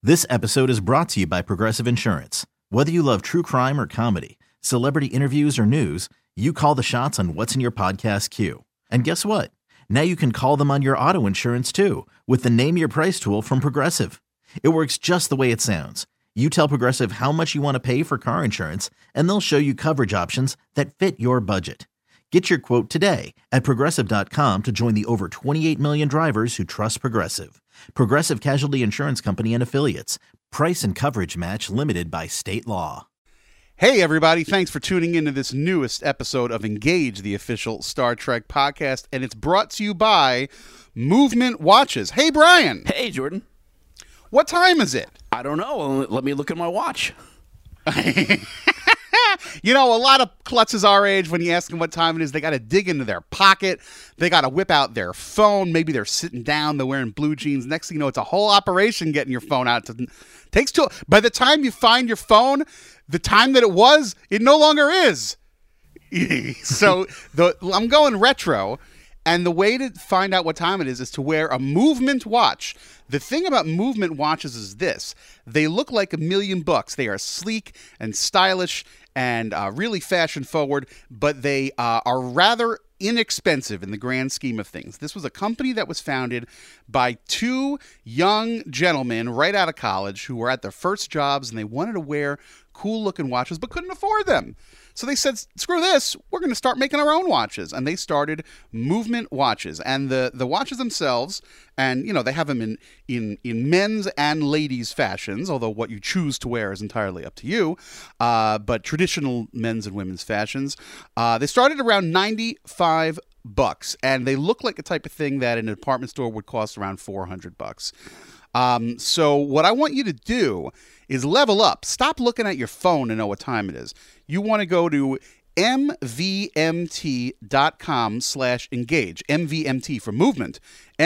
This episode is brought to you by Progressive Insurance. Whether you love true crime or comedy, celebrity interviews or news, you call the shots on what's in your podcast queue. And guess what? Now you can call them on your auto insurance too with the Name Your Price tool from Progressive. It works just the way it sounds. You tell Progressive how much you want to pay for car insurance, and they'll show you coverage options that fit your budget. Get your quote today at Progressive.com to join the over 28 million drivers who trust Progressive. Progressive Casualty Insurance Company and Affiliates. Price and coverage match limited by state law. Hey, everybody. Thanks for tuning into this newest episode of Engage, the official Star Trek podcast, and it's brought to you by Movement Watches. Hey, Brian. Hey, Jordan. What time is it? I don't know. Let me look at my watch. You know, a lot of klutzes our age, when you ask them what time it is, they got to dig into their pocket. They got to whip out their phone. Maybe they're sitting down. They're wearing blue jeans. Next thing you know, it's a whole operation getting your phone out. Takes two. By the time you find your phone, the time that it was, it no longer is. So I'm going retro. And the way to find out what time it is to wear a Movement watch. The thing about Movement watches is this. They look like $1 million. They are sleek and stylish and really fashion forward, but they are rather inexpensive in the grand scheme of things. This was a company that was founded by two young gentlemen right out of college who were at their first jobs, and they wanted to wear cool-looking watches but couldn't afford them. So they said, screw this, we're going to start making our own watches. And they started Movement watches. And the watches themselves, and, you know, they have them in men's and ladies' fashions, although what you choose to wear is entirely up to you. But traditional men's and women's fashions. They started around $95, and they look like the type of thing that in a department store would cost around $400. So what I want you to do is level up. Stop looking at your phone to know what time it is. You want to go to mvmt.com/engage. MVMT for movement.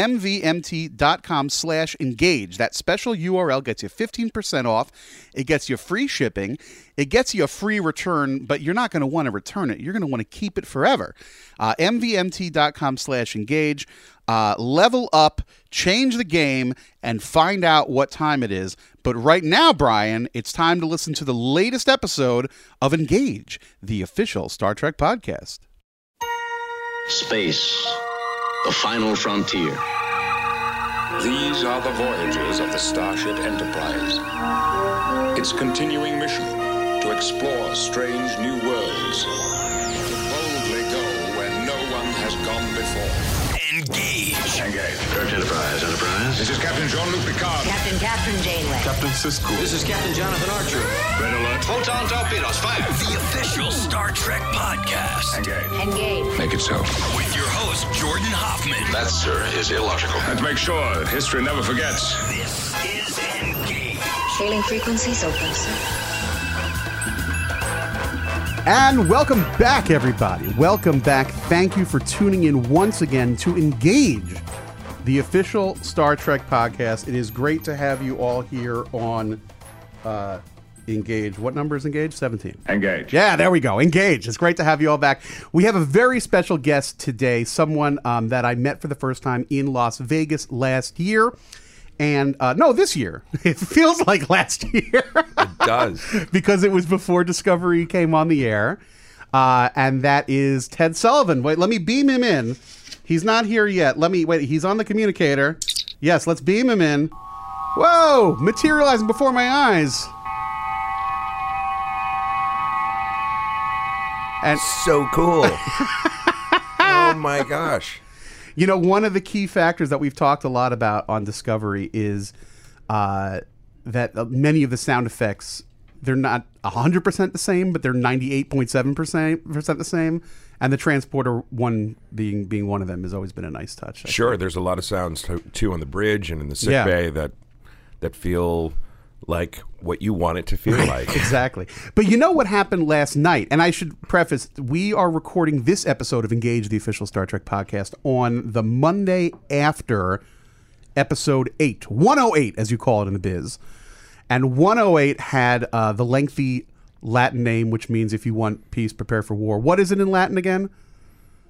mvmt.com/engage. That special URL gets you 15% off. It gets you free shipping. It gets you a free return, but you're not going to want to return it. You're going to want to keep it forever. mvmt.com/engage. Level up, change the game, and find out what time it is. But right now, Brian, it's time to listen to the latest episode of Engage, the official Star Trek podcast. Space, the final frontier. These are the voyages of the Starship Enterprise. Its continuing mission to explore strange new worlds, to boldly go where no one has gone before. Engage. Engage. Direct Enterprise. This is Captain Jean-Luc Picard. Captain Catherine Janeway. Captain Sisko. This is Captain Jonathan Archer. Red alert. Photon torpedoes, fire. The official Star Trek podcast. Engage. Make it so. With your host, Jordan Hoffman. That, sir, is illogical. And to make sure that history never forgets. This is Engage. Hailing frequencies open, sir. And welcome back, everybody. Welcome back. Thank you for tuning in once again to Engage, the official Star Trek podcast. It is great to have you all here on Engage. What number is Engage? 17. Engage. Yeah, there we go. Engage. It's great to have you all back. We have a very special guest today, someone that I met for the first time in Las Vegas last year. And no, this year. It feels like last year. It does. Because it was before Discovery came on the air. And that is Ted Sullivan. Wait, let me beam him in. He's not here yet. Wait, he's on the communicator. Yes, let's beam him in. Whoa, materializing before my eyes. And So cool. Oh my gosh. you know, one of the key factors that we've talked a lot about on Discovery is that many of the sound effects, they're not 100% the same, but they're 98.7% the same. And the transporter one being one of them has always been a nice touch. Sure, there's a lot of sounds too on the bridge and in the sick bay that feel like what you want it to feel like. Exactly. But you know what happened last night? And I should preface, we are recording this episode of Engage, the official Star Trek podcast, on the Monday after episode 8, 108, as you call it in the biz. And 108 had the lengthy Latin name, which means if you want peace, prepare for war. What is it in Latin again?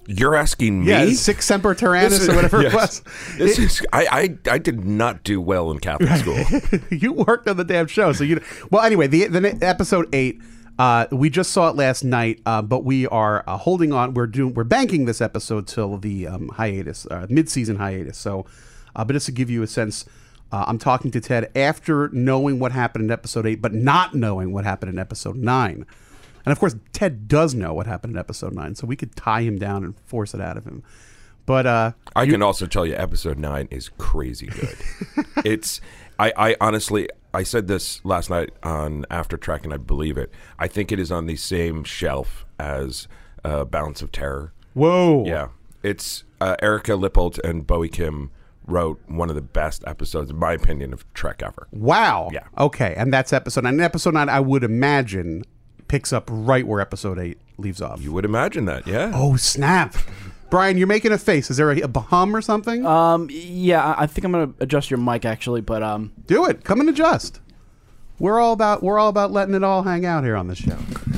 You're asking me? Yeah, Sic Semper Tyrannis or whatever it was. I did not do well in Catholic school. You worked on the damn show, so you. Well, anyway, the episode 8. We just saw it last night, but we are holding on. We're banking this episode till the hiatus, mid-season hiatus. So, but just to give you a sense, I'm talking to Ted after knowing what happened in episode 8, but not knowing what happened in episode 9. And of course, Ted does know what happened in episode 9, so we could tie him down and force it out of him. But I can also tell you, episode 9 is crazy good. I honestly, I said this last night on After Trek, and I believe it. I think it is on the same shelf as Balance of Terror. Whoa! Yeah, it's Erica Lippold and Bowie Kim wrote one of the best episodes, in my opinion, of Trek ever. Wow. Yeah. Okay, and that's episode 9. And episode 9, I would imagine, picks up right where episode 8 leaves off. You would imagine that, yeah. Oh, snap. Brian, you're making a face. Is there a hum or something? Yeah, I think I'm going to adjust your mic, actually, but... Do it. Come and adjust. We're all about letting it all hang out here on this show.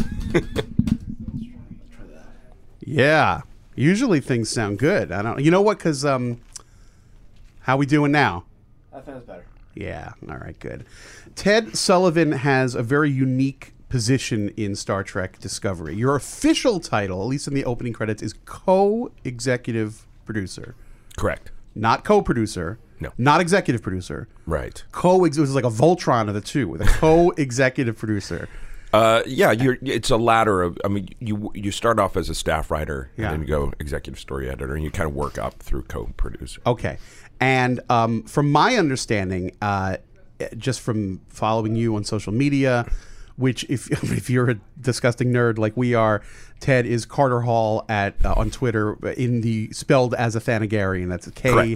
Yeah. Usually things sound good. I don't... You know what? Because, how we doing now? I think that's better. Yeah. All right, good. Ted Sullivan has a very unique position in Star Trek Discovery. Your official title, at least in the opening credits, is co-executive producer. Correct. Not co-producer. No. Not executive producer. Right. It was like a Voltron of the two, with a co-executive producer. Yeah, it's a ladder of. I mean, you start off as a staff writer, Yeah. and then you go executive story editor, and you kind of work up through co-producer. Okay, and from my understanding, just from following you on social media, which if you're a disgusting nerd like we are, Ted is Carter Hall on Twitter in the spelled as a Thanagarian. That's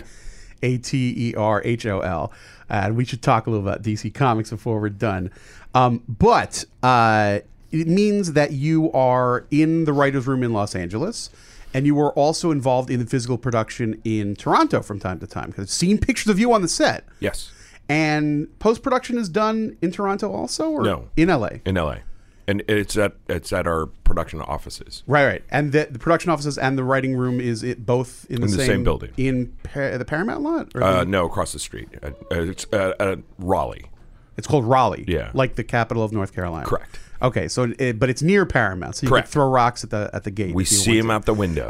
Katerhol. And we should talk a little about DC Comics before we're done. But it means that you are in the writer's room in Los Angeles, and you are also involved in the physical production in Toronto from time to time, because I've seen pictures of you on the set. Yes. And post-production is done in Toronto also, or No. in LA? In LA. And it's at our production offices. Right. And the production offices and the writing room is it both in the same building. In the Paramount lot? Or No, across the street. It's at Raleigh. It's called Raleigh. Yeah. Like the capital of North Carolina. Correct. Okay, so but it's near Paramount, so you Correct. can throw rocks at the gate. We if you see want him to. out the window.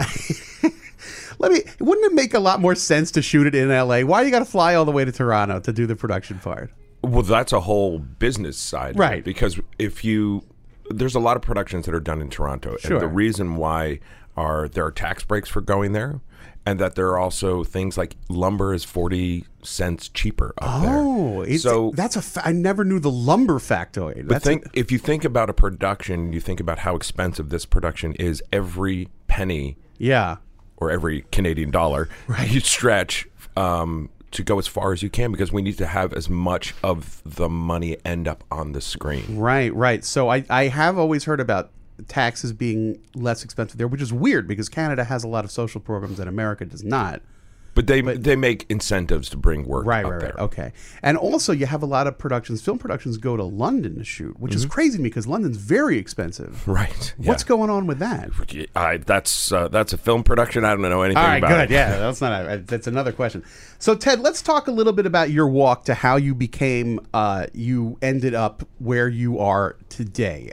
Wouldn't it make a lot more sense to shoot it in LA? Why do you got to fly all the way to Toronto to do the production part? Well, that's a whole business side of Right. it, because there's a lot of productions that are done in Toronto, Sure. and the reason why there are tax breaks for going there, and that there are also things like lumber is 40 cents cheaper up there. Oh, So that's I never knew the lumber factoid. But if you think about a production, you think about how expensive this production is. Every penny, yeah, or every Canadian dollar, you stretch to go as far as you can, because we need to have as much of the money end up on the screen. Right. So I have always heard about taxes being less expensive there, which is weird because Canada has a lot of social programs that America does not. But they make incentives to bring work Right. there. Okay. And also you have a lot of film productions go to London to shoot, which is crazy to me because London's very expensive. Right. What's going on with that? That's a film production. I don't know anything All right, about good. it. Yeah, that's another question. So Ted, let's talk a little bit about your walk to how you became you ended up where you are today.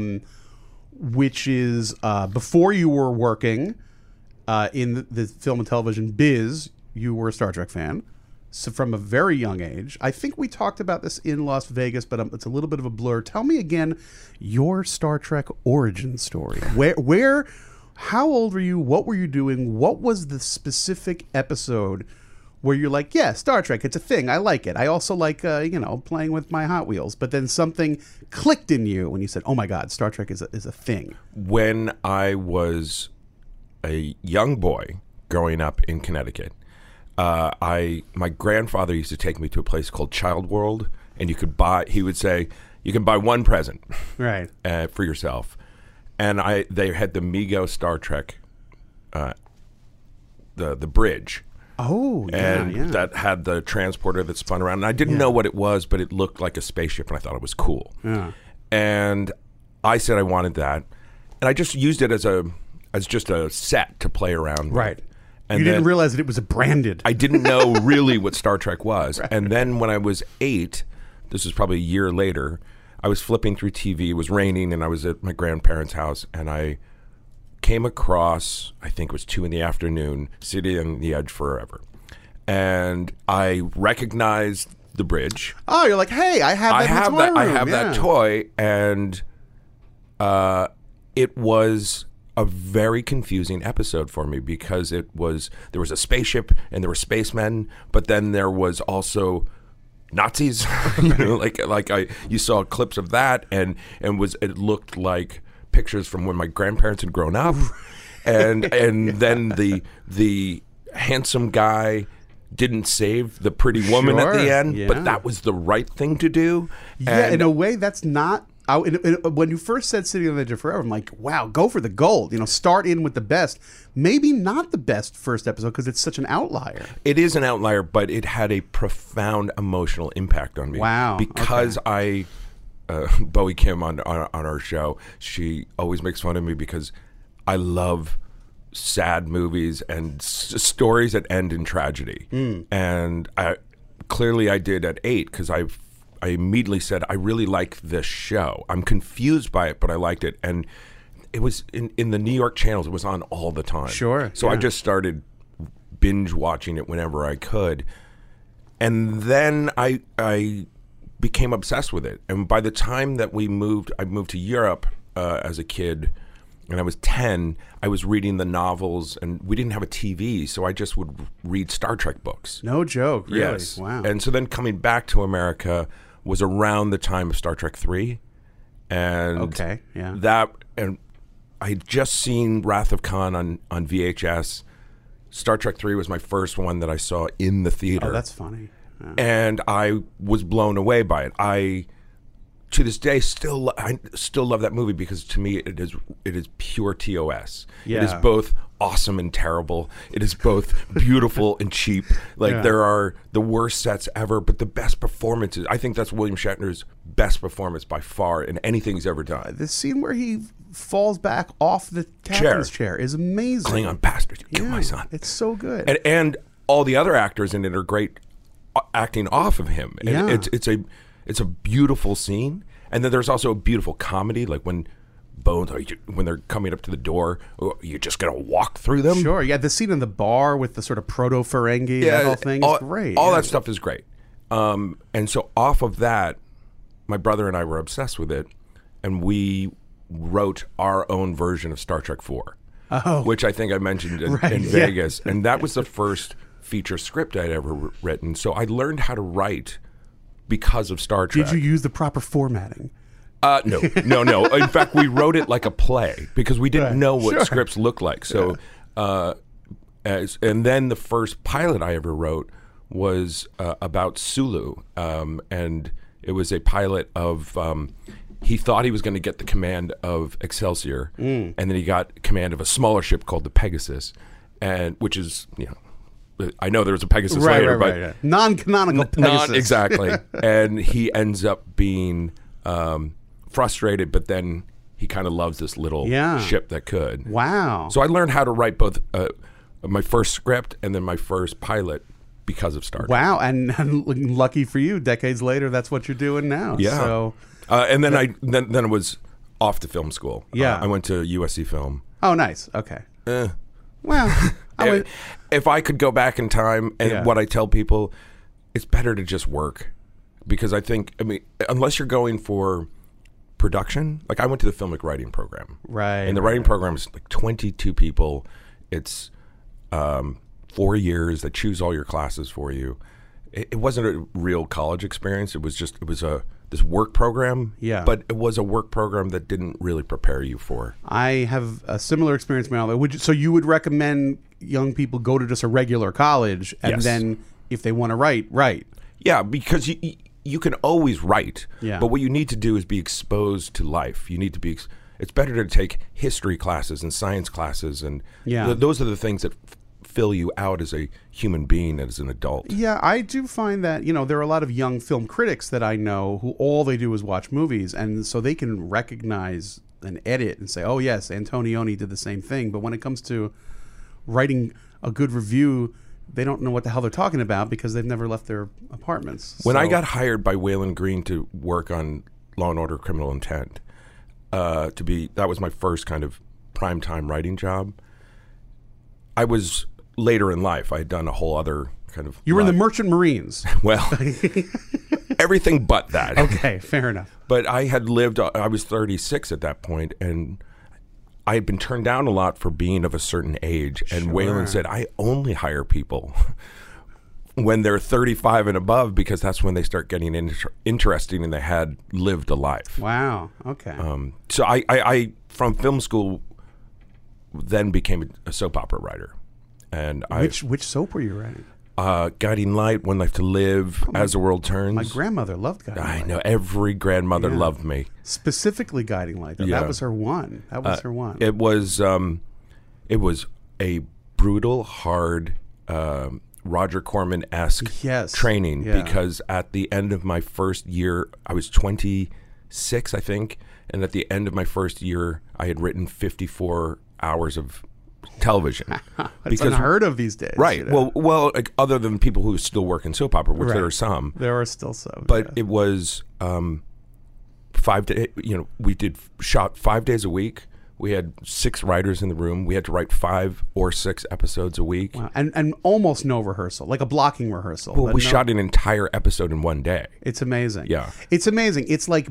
Which is before you were working in the film and television biz, you were a Star Trek fan. So from a very young age. I think we talked about this in Las Vegas, but it's a little bit of a blur. Tell me again your Star Trek origin story. How old were you? What were you doing? What was the specific episode where you're like, yeah, Star Trek, it's a thing. I like it. I also like, playing with my Hot Wheels. But then something clicked in you when you said, oh my God, Star Trek is a thing. When I was a young boy growing up in Connecticut, my grandfather used to take me to a place called Child World, and he would say, you can buy one present right for yourself. And they had the Mego Star Trek, the bridge. Oh, yeah, and that had the transporter that spun around. And I didn't know what it was, but it looked like a spaceship, and I thought it was cool. Yeah. And I said I wanted that. And I just used it as a as just a set to play around with. Right. And you didn't then realize that it was branded. I didn't know really what Star Trek was. Right. And then when I was 8, this was probably a year later, I was flipping through TV. It was raining, and I was at my grandparents' house, and I came across, I think it was 2 p.m, City on the Edge Forever. And I recognized the bridge. Oh, you're like, hey, I have that I have that toy, and it was a very confusing episode for me because there was a spaceship and there were spacemen, but then there was also Nazis. You saw clips of that, and it looked like pictures from when my grandparents had grown up, and then the handsome guy didn't save the pretty woman at the end, but that was the right thing to do. Yeah, in a way, that's not. When you first said City on the Edge of Forever, I'm like, wow, go for the gold. Start in with the best. Maybe not the best first episode because it's such an outlier. It is an outlier, but it had a profound emotional impact on me. Wow. Because Bowie Kim on our show, she always makes fun of me because I love sad movies and stories that end in tragedy. And I did at 8 because I immediately said, I really like this show. I'm confused by it, but I liked it. And it was in the New York channels. It was on all the time. Sure. So I just started binge watching it whenever I could. And then I became obsessed with it. And by the time that I moved to Europe as a kid, and I was 10, I was reading the novels, and we didn't have a TV, so I just would read Star Trek books. No joke, really? Yes. Wow. And so then coming back to America was around the time of Star Trek 3. And and I had just seen Wrath of Khan on VHS. Star Trek 3 was my first one that I saw in the theater. Oh, that's funny. Yeah. And I was blown away by it. To this day, I still love that movie because to me it is pure TOS. Yeah. It is both awesome and terrible. It is both beautiful and cheap. There are the worst sets ever, but the best performances. I think that's William Shatner's best performance by far in anything he's ever done. The scene where he falls back off the captain's chair is amazing. Klingon bastards, you killed my son. It's so good. And all the other actors in it are great acting off of him. And it's a beautiful scene, and then there's also a beautiful comedy, like when when they're coming up to the door, you're just gonna walk through them. Sure, yeah. The scene in the bar with the sort of proto-Ferengi, that whole thing is great. All that stuff is great. And so off of that, my brother and I were obsessed with it, and we wrote our own version of Star Trek 4, which I think I mentioned in Vegas, and that was the first feature script I'd ever written. So I learned how to write because of Star Trek. Did you use the proper formatting? No. In fact, we wrote it like a play because we didn't know what scripts looked like. So, and then the first pilot I ever wrote was about Sulu, and it was a pilot of. He thought he was going to get the command of Excelsior, and then he got command of a smaller ship called the Pegasus, and which is I know there was a Pegasus later, but non-canonical Pegasus. Exactly. And he ends up being frustrated, but then he kind of loves this little ship that could. Wow. So I learned how to write both my first script and then my first pilot because of Star Trek. Wow. And lucky for you, decades later, that's what you're doing now. Yeah. So, and then then it was off to film school. Yeah. I went to USC Film. Oh, nice. Okay. Well, if I could go back in time, and what I tell people, it's better to just work, because I mean, unless you're going for production, like I went to the filmic writing program, right? And the writing program is like 22 people. It's 4 years that choose all your classes for you. It wasn't a real college experience. It was this work program. Yeah. But it was a work program that didn't really prepare you for. I have a similar experience, so you would recommend young people go to just a regular college, and then if they want to write? Yeah, because you can always write. Yeah. But what you need to do is be exposed to life. You need to be. It's better to take history classes and science classes, and those are the things that fill you out as a human being, as an adult. Yeah, I do find that, there are a lot of young film critics that I know who all they do is watch movies, and so they can recognize and edit and say, oh yes, Antonioni did the same thing. But when it comes to writing a good review, they don't know what the hell they're talking about because they've never left their apartments. When I got hired by Waylon Green to work on Law and Order: Criminal Intent, that was my first kind of primetime writing job. I was later in life. I had done a whole other kind of. You were in the Merchant Marines. Well, everything but that. Okay, fair enough. But I had lived. I was 36 at that point, and I had been turned down a lot for being of a certain age. And Waylon said, I only hire people when they're 35 and above because that's when they start getting interesting and they had lived a life. Wow. Okay. So I from film school then became a soap opera writer. And which soap were you writing? Guiding Light, One Life to Live, As the World Turns. My grandmother loved Guiding Light. I know. Every grandmother loved me. Specifically Guiding Light. That was her one. It was a brutal, hard, Roger Corman-esque training because at the end of my first year, I was 26, I think, and at the end of my first year, I had written 54 hours of television. It's unheard of these days. Right. You know? Well, like, other than people who still work in soap opera, which there are some. There are still some. But it was 5 days. We shot 5 days a week. We had 6 writers in the room. We had to write 5 or 6 episodes a week. Wow. And almost no rehearsal, like a blocking rehearsal. Well, we shot an entire episode in one day. It's amazing. Yeah. It's amazing. It's like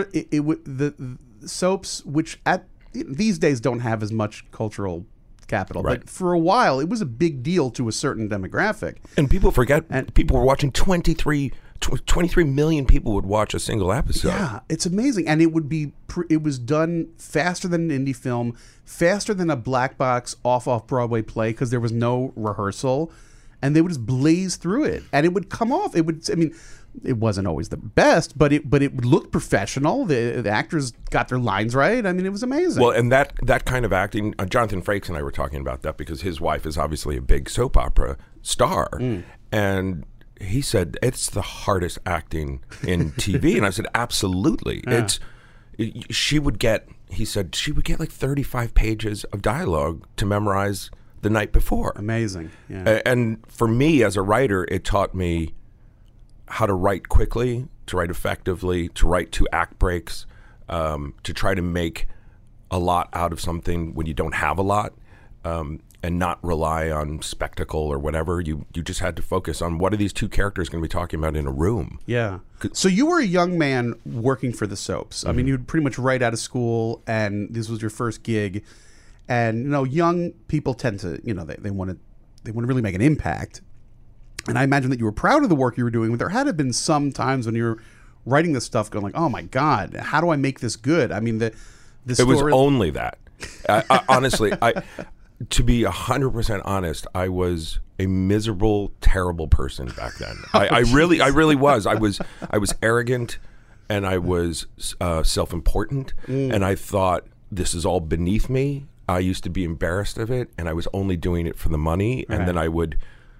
the soaps, which these days don't have as much cultural capital. Right. But for a while, it was a big deal to a certain demographic. And people forget, people were watching 23 million people would watch a single episode. Yeah, it's amazing. And it was done faster than an indie film, faster than a black box off-Broadway play because there was no rehearsal. And they would just blaze through it. And it would come off. It wasn't always the best, but it looked professional. The actors got their lines right. I mean, it was amazing. Well, and that kind of acting, Jonathan Frakes and I were talking about that because his wife is obviously a big soap opera star. And he said, it's the hardest acting in TV. And I said, absolutely. Yeah. She would get like 35 pages of dialogue to memorize the night before. Amazing. Yeah. And for me as a writer, it taught me how to write quickly, to write effectively, to write 2 act breaks, to try to make a lot out of something when you don't have a lot, and not rely on spectacle or whatever. You just had to focus on what are these 2 characters going to be talking about in a room. Yeah. So you were a young man working for the soaps. I mean, you'd pretty much right out of school, and this was your first gig. And young people tend to, they want to really make an impact. And I imagine that you were proud of the work you were doing, but there had to have been some times when you were writing this stuff going like, oh my God, how do I make this good? I mean, the story... It was only that. Honestly, to be 100% honest, I was a miserable, terrible person back then. I really was. I was arrogant and I was self-important and I thought this is all beneath me. I used to be embarrassed of it and I was only doing it for the money and then I would...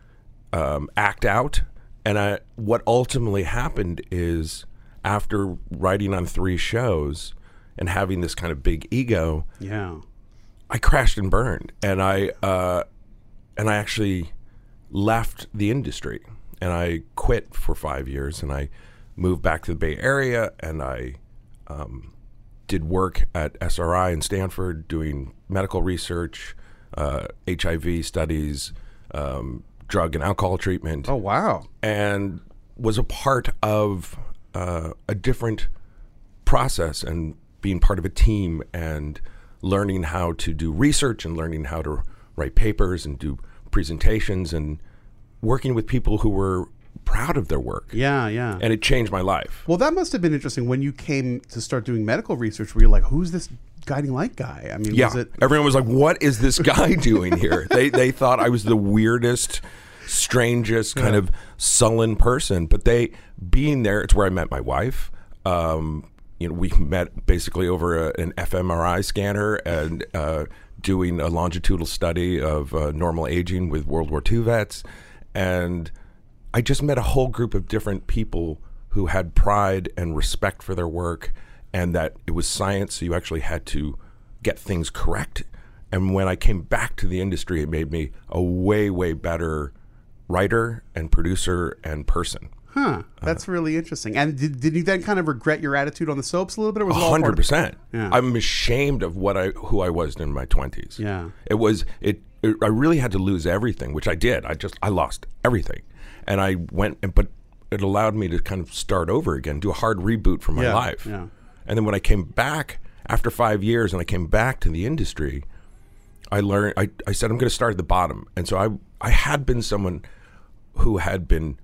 act out. And what ultimately happened is after writing on 3 shows and having this kind of big ego, I crashed and burned. And I actually left the industry and I quit for 5 years and I moved back to the Bay Area and I did work at SRI in Stanford doing medical research, HIV studies, drug and alcohol treatment. Oh, wow. And was a part of a different process and being part of a team and learning how to do research and learning how to write papers and do presentations and working with people who were proud of their work. Yeah, yeah. And it changed my life. Well, that must have been interesting when you came to start doing medical research where you're like, who's this Guiding Light guy? I mean, everyone was like, what is this guy doing here? They thought I was the weirdest, strangest kind of sullen person. But being there, it's where I met my wife. We met basically over an fMRI scanner and doing a longitudinal study of normal aging with World War II vets. And I just met a whole group of different people who had pride and respect for their work and that it was science, so you actually had to get things correct. And when I came back to the industry, it made me a way, way better writer and producer and person. Huh. That's really interesting. And did you then kind of regret your attitude on the soaps a little bit? Or was it all part of- 100%. Yeah. I'm ashamed of who I was in my 20s. Yeah. I really had to lose everything, which I did. I lost everything. And I went, but it allowed me to kind of start over again, do a hard reboot for my life. Yeah. And then when I came back after 5 years and I came back to the industry, I learned, I said, I'm going to start at the bottom. And so I had been someone who had been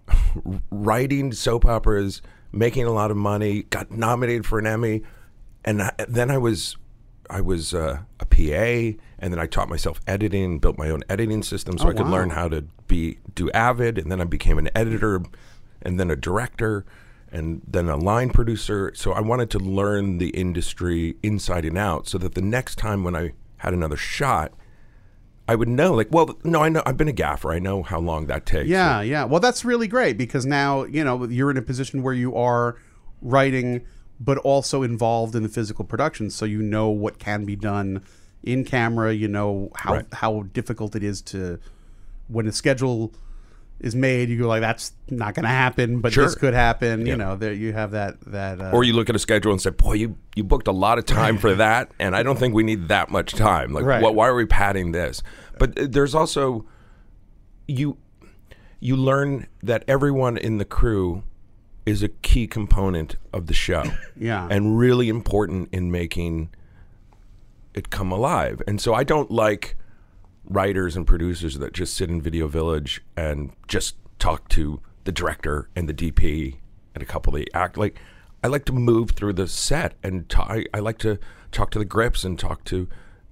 writing soap operas, making a lot of money, got nominated for an Emmy. And then I was a PA, and then I taught myself editing, built my own editing system so I could learn how to do Avid, and then I became an editor, and then a director, and then a line producer. So I wanted to learn the industry inside and out so that the next time when I had another shot, I would know, I know, I've been a gaffer. I know how long that takes. Yeah. Well, that's really great because now, you're in a position where you are writing but also involved in the physical production, so you know what can be done in camera. You know how difficult it is to, when a schedule is made, you go like, that's not going to happen, but this could happen. Yeah. There you have that. Or you look at a schedule and say, boy, you booked a lot of time for that, and I don't think we need that much time. Why are we padding this? But there's also, you learn that everyone in the crew is a key component of the show. Yeah. And really important in making it come alive. And so I don't like writers and producers that just sit in Video Village and just talk to the director and the DP and a couple of the act. I like to move through the set and I like to talk to the grips and talk to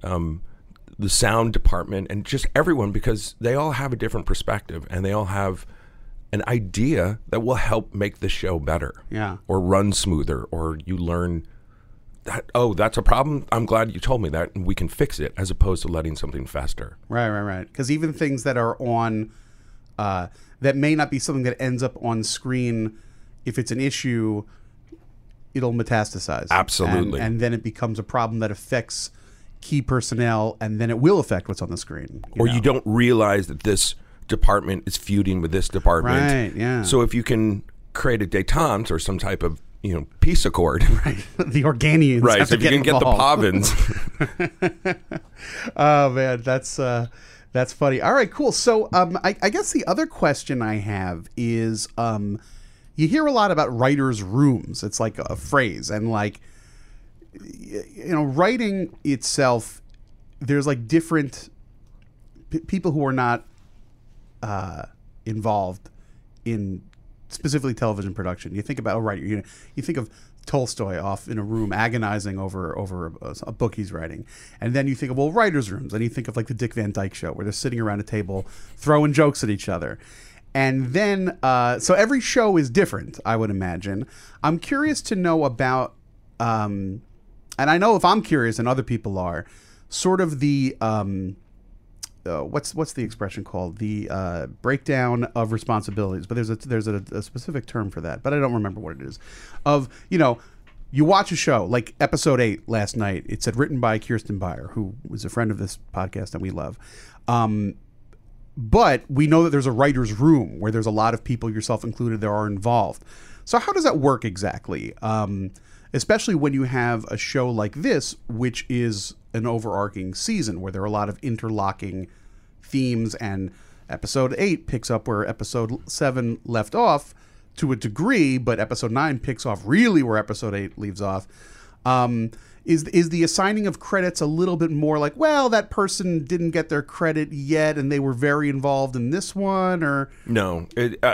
the sound department and just everyone, because they all have a different perspective and they all have an idea that will help make the show better. Yeah. Or run smoother, or you learn that, that's a problem. I'm glad you told me that, and we can fix it, as opposed to letting something fester. Right. Because even things that are on, that may not be something that ends up on screen, if it's an issue, it'll metastasize. Absolutely. And then it becomes a problem that affects key personnel, and then it will affect what's on the screen. You don't realize that this department is feuding with this department. Right, yeah. So if you can create a détente or some type of, peace accord. Right. The Organians. Right. Have So to if you can get the involved. Pavins. Oh man, that's funny. All right, cool. So I guess the other question I have is you hear a lot about writers' rooms. It's like a phrase, and writing itself, there's different people who are not involved in specifically television production. You think about a writer, you think of Tolstoy off in a room agonizing over a book he's writing, and then you think of writers' rooms, and you think of the Dick Van Dyke Show where they're sitting around a table throwing jokes at each other, and then so every show is different, I would imagine. I'm curious to know about, and I know if I'm curious and other people are, sort of the what's the expression called? The breakdown of responsibilities. But there's a specific term for that, but I don't remember what it is. Of, you watch a show like episode 8 last night. It said written by Kirsten Beyer, who was a friend of this podcast and we love. But we know that there's a writer's room where there's a lot of people, yourself included, that are involved. So how does that work exactly? Especially when you have a show like this, which is an overarching season where there are a lot of interlocking themes, and episode 8 picks up where episode 7 left off to a degree, but episode 9 picks off really where episode 8 leaves off. Is the assigning of credits a little bit more like, well, that person didn't get their credit yet and they were very involved in this one? Or No.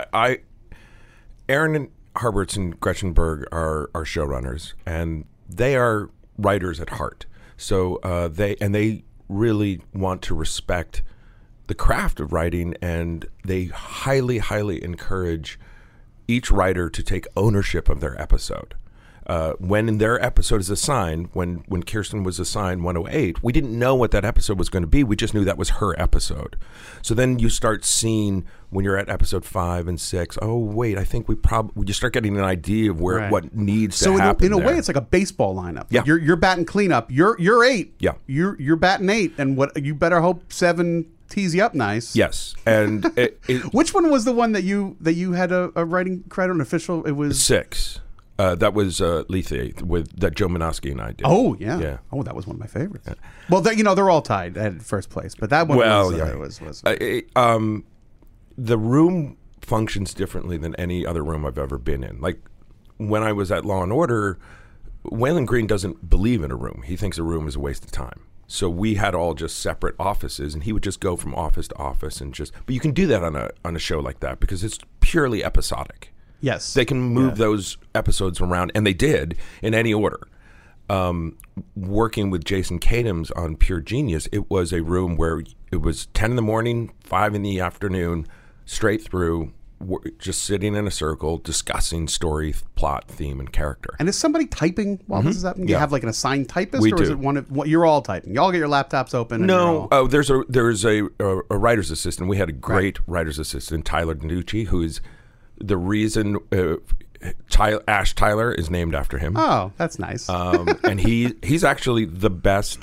Aaron Harberts and Gretchen Berg are showrunners, and they are writers at heart. So they really want to respect the craft of writing, and they highly, highly encourage each writer to take ownership of their episode. when their episode is assigned, when Kirsten was assigned 108, we didn't know what that episode was going to be. We just knew that was her episode. So then you start seeing, when you're at episode 5 and 6, oh wait, I think we just start getting an idea of where what needs to happen. So in a there. way, it's like a baseball lineup. Yeah. You're batting cleanup. You're 8. Yeah. You're batting 8, and what you better hope 7 tees you up nice. Yes, and Which one was the one that you had a writing credit on official? It was 6. That was Lethe that Joe Minoski and I did. Oh yeah. Yeah. Oh, that was one of my favorites. Yeah. Well, they're all tied at first place, but that one was. The room functions differently than any other room I've ever been in. Like when I was at Law and Order, Waylon Green doesn't believe in a room. He thinks a room is a waste of time. So we had all just separate offices, and he would just go from office to office and just. But you can do that on a show like that because it's purely episodic. Yes, they can move those episodes around, and they did in any order. Working with Jason Katims on Pure Genius, it was a room where it was 10 in the morning, 5 in the afternoon, straight through, just sitting in a circle, discussing story, plot, theme, and character. And is somebody typing while this is happening? Do you have like an assigned typist, We or do. is it one of you're all typing? You all get your laptops open. And No, there's a writer's assistant. We had a great writer's assistant, Tyler Danucci, who is the reason Ash Tyler is named after him. Oh, that's nice. And he's actually the best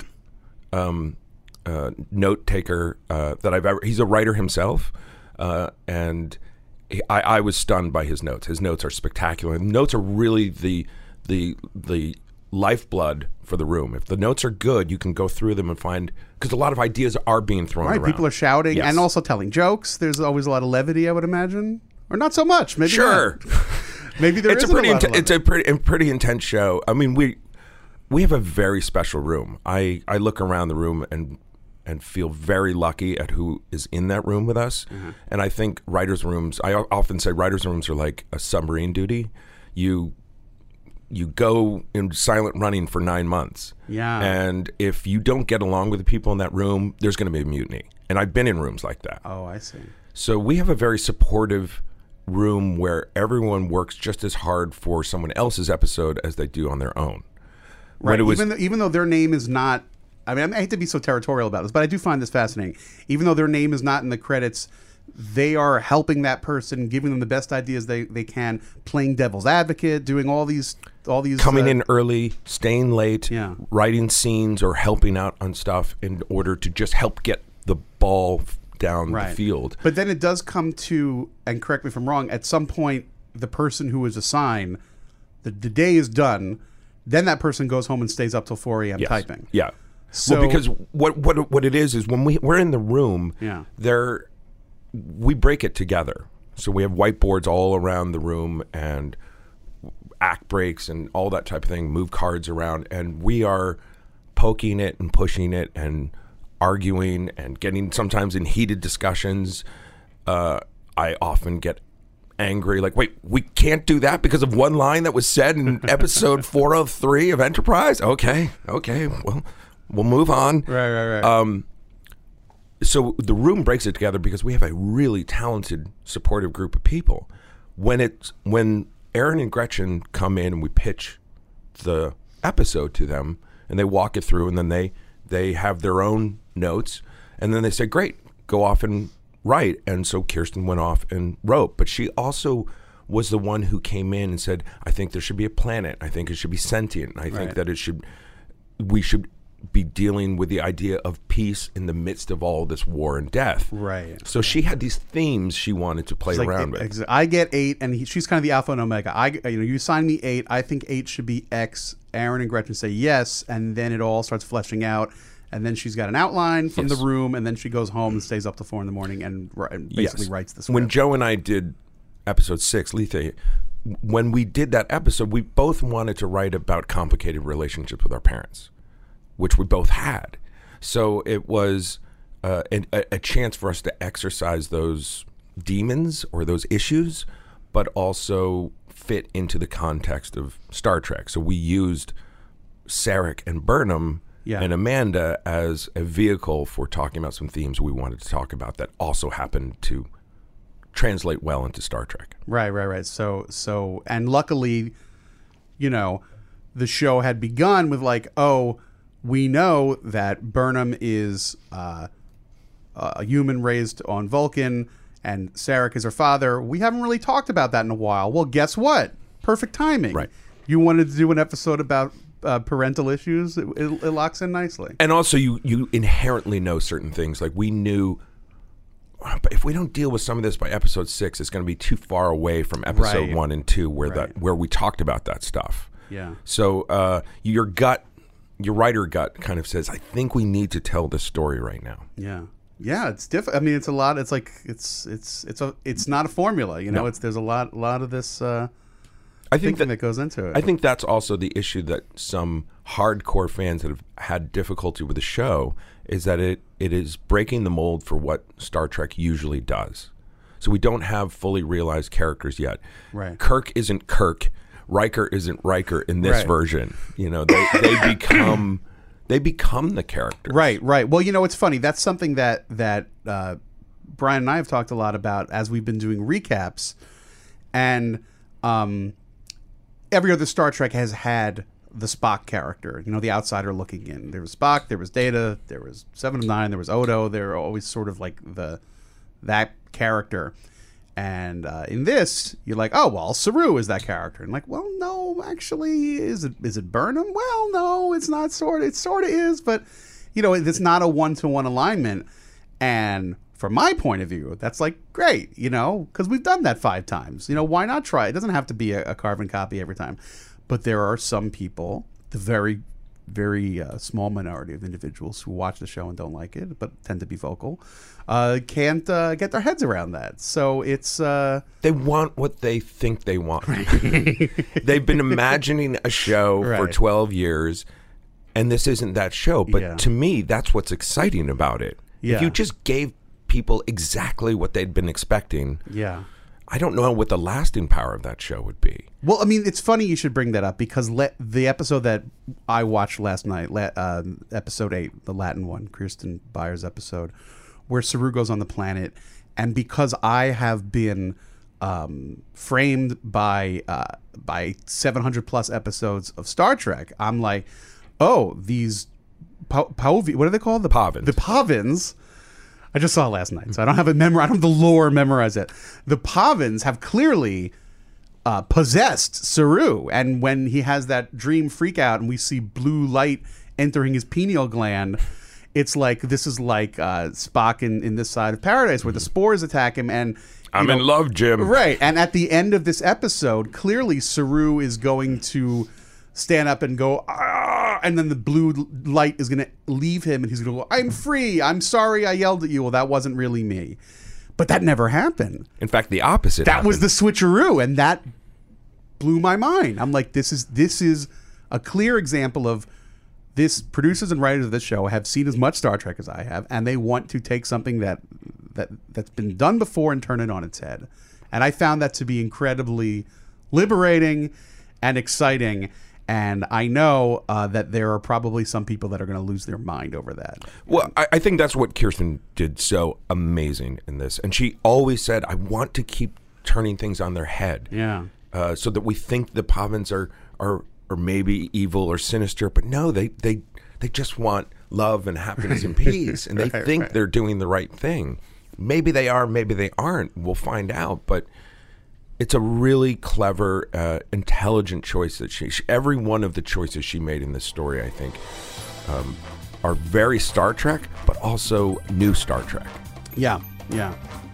note taker that I've ever. He's a writer himself, and I was stunned by his notes. His notes are spectacular. Notes are really the lifeblood for the room. If the notes are good, you can go through them and find, because a lot of ideas are being thrown around. People are shouting Yes. and also telling jokes. There's always a lot of levity, I would imagine, or not so much. Maybe sure. not. Maybe there It's isn't a lot of it's levity. a pretty intense show. I mean, we have a very special room. I look around the room and feel very lucky at who is in that room with us. Mm-hmm. And I think writers' rooms, I often say writers' rooms are like a submarine duty. You go in silent running for 9 months. Yeah. And if you don't get along with the people in that room, there's going to be a mutiny. And I've been in rooms like that. Oh, I see. So we have a very supportive room where everyone works just as hard for someone else's episode as they do on their own. Right. Even though their name is not, I mean, I hate to be so territorial about this, but I do find this fascinating. Even though their name is not in the credits, they are helping that person, giving them the best ideas they can, playing devil's advocate, doing all these coming in early, staying late, Yeah. writing scenes or helping out on stuff in order to just help get the ball down the field. But then it does come to, and correct me if I'm wrong, at some point the person who is assigned, the day is done, then that person goes home and stays up till 4 a.m. Yes. typing. Yeah. So, well, because what it is when we're in the room, we break it together. So we have whiteboards all around the room and act breaks and all that type of thing, move cards around, and we are poking it and pushing it and arguing and getting sometimes in heated discussions. I often get angry, like, wait, we can't do that because of one line that was said in episode 403 of Enterprise? Okay, well, we'll move on. Right. So the room breaks it together because we have a really talented, supportive group of people. When Aaron and Gretchen come in and we pitch the episode to them and they walk it through, and then they have their own notes, and then they say, great, go off and write. And so Kirsten went off and wrote, but she also was the one who came in and said, I think there should be a planet. I think it should be sentient. I think that we should be dealing with the idea of peace in the midst of all this war and death. Right. So she had these themes she wanted to play around with. I get 8, and she's kind of the alpha and omega. You assign me 8. I think 8 should be X. Aaron and Gretchen say yes, and then it all starts fleshing out. And then she's got an outline from the room, and then she goes home and stays up till 4 a.m. and basically writes the script. When Joe and I did episode 6, Lethe, when we did that episode, we both wanted to write about complicated relationships with our parents, which we both had. So it was a chance for us to exercise those demons or those issues, but also fit into the context of Star Trek. So we used Sarek and Burnham and Amanda as a vehicle for talking about some themes we wanted to talk about that also happened to translate well into Star Trek. Right. So, and luckily, the show had begun with like, oh, we know that Burnham is a human raised on Vulcan and Sarek is her father. We haven't really talked about that in a while. Well, guess what? Perfect timing. Right. You wanted to do an episode about parental issues. It locks in nicely. And also, you inherently know certain things. Like we knew, but if we don't deal with some of this by episode 6, it's going to be too far away from episode 1 and 2 where we talked about that stuff. Yeah. So your writer gut kind of says, I think we need to tell this story right now. Yeah. Yeah, it's different. I mean, it's a lot. It's like it's not a formula, No. There's a lot of this. I think that goes into it. I think that's also the issue that some hardcore fans that have had difficulty with the show is that it is breaking the mold for what Star Trek usually does. So we don't have fully realized characters yet. Right. Kirk isn't Kirk. Riker isn't Riker in this version. They become the characters. Right. Well, it's funny. That's something that Brian and I have talked a lot about as we've been doing recaps, and every other Star Trek has had the Spock character. The outsider looking in. There was Spock. There was Data. There was 7 of 9. There was Odo. They're always sort of like that character. And in this, you're like, oh, well, Saru is that character. And like, well, no, actually, is it Burnham? Well, no, it's not. It sort of is, but it's not a 1-to-1 alignment. And from my point of view, that's like great, because we've done that 5 times. Why not try? It doesn't have to be a carbon copy every time. But there are some people, the very, very small minority of individuals who watch the show and don't like it, but tend to be vocal, can't get their heads around that. So it's they want what they think they want. Right. They've been imagining a show for 12 years, and this isn't that show. But to me, that's what's exciting about it. If you just gave people exactly what they'd been expecting, I don't know what the lasting power of that show would be. Well, I mean, it's funny you should bring that up because the episode that I watched last night, episode 8, the Latin one, Kirsten Byers episode, where Saru goes on the planet, and because I have been framed by 700 plus episodes of Star Trek, I'm like, oh, these Paovi, what are they called? The Pavins. The Pavins. I just saw it last night, so I don't have it I don't have the lore memorized yet. The Pavins have clearly possessed Saru, and when he has that dream freak out and we see blue light entering his pineal gland, it's like this is like Spock in This Side of Paradise, where the spores attack him, and I'm in love, Jim. Right, and at the end of this episode, clearly Saru is going to stand up and go, ah, and then the blue light is going to leave him, and he's going to go, I'm free. I'm sorry I yelled at you. Well, that wasn't really me. But that never happened. In fact, the opposite happened. Was the switcheroo, and that blew my mind. I'm like, this is a clear example of this. Producers and writers of this show have seen as much Star Trek as I have, and they want to take something that's been done before and turn it on its head. And I found that to be incredibly liberating and exciting. And I know that there are probably some people that are going to lose their mind over that. Well, I think that's what Kirsten did so amazing in this. And she always said, I want to keep turning things on their head. Yeah. So that we think the Pavins are maybe evil or sinister. But no, they just want love and happiness and peace. And they think they're doing the right thing. Maybe they are, maybe they aren't. We'll find out. But it's a really clever, intelligent choice that every one of the choices she made in this story, I think, are very Star Trek, but also new Star Trek. Yeah, yeah.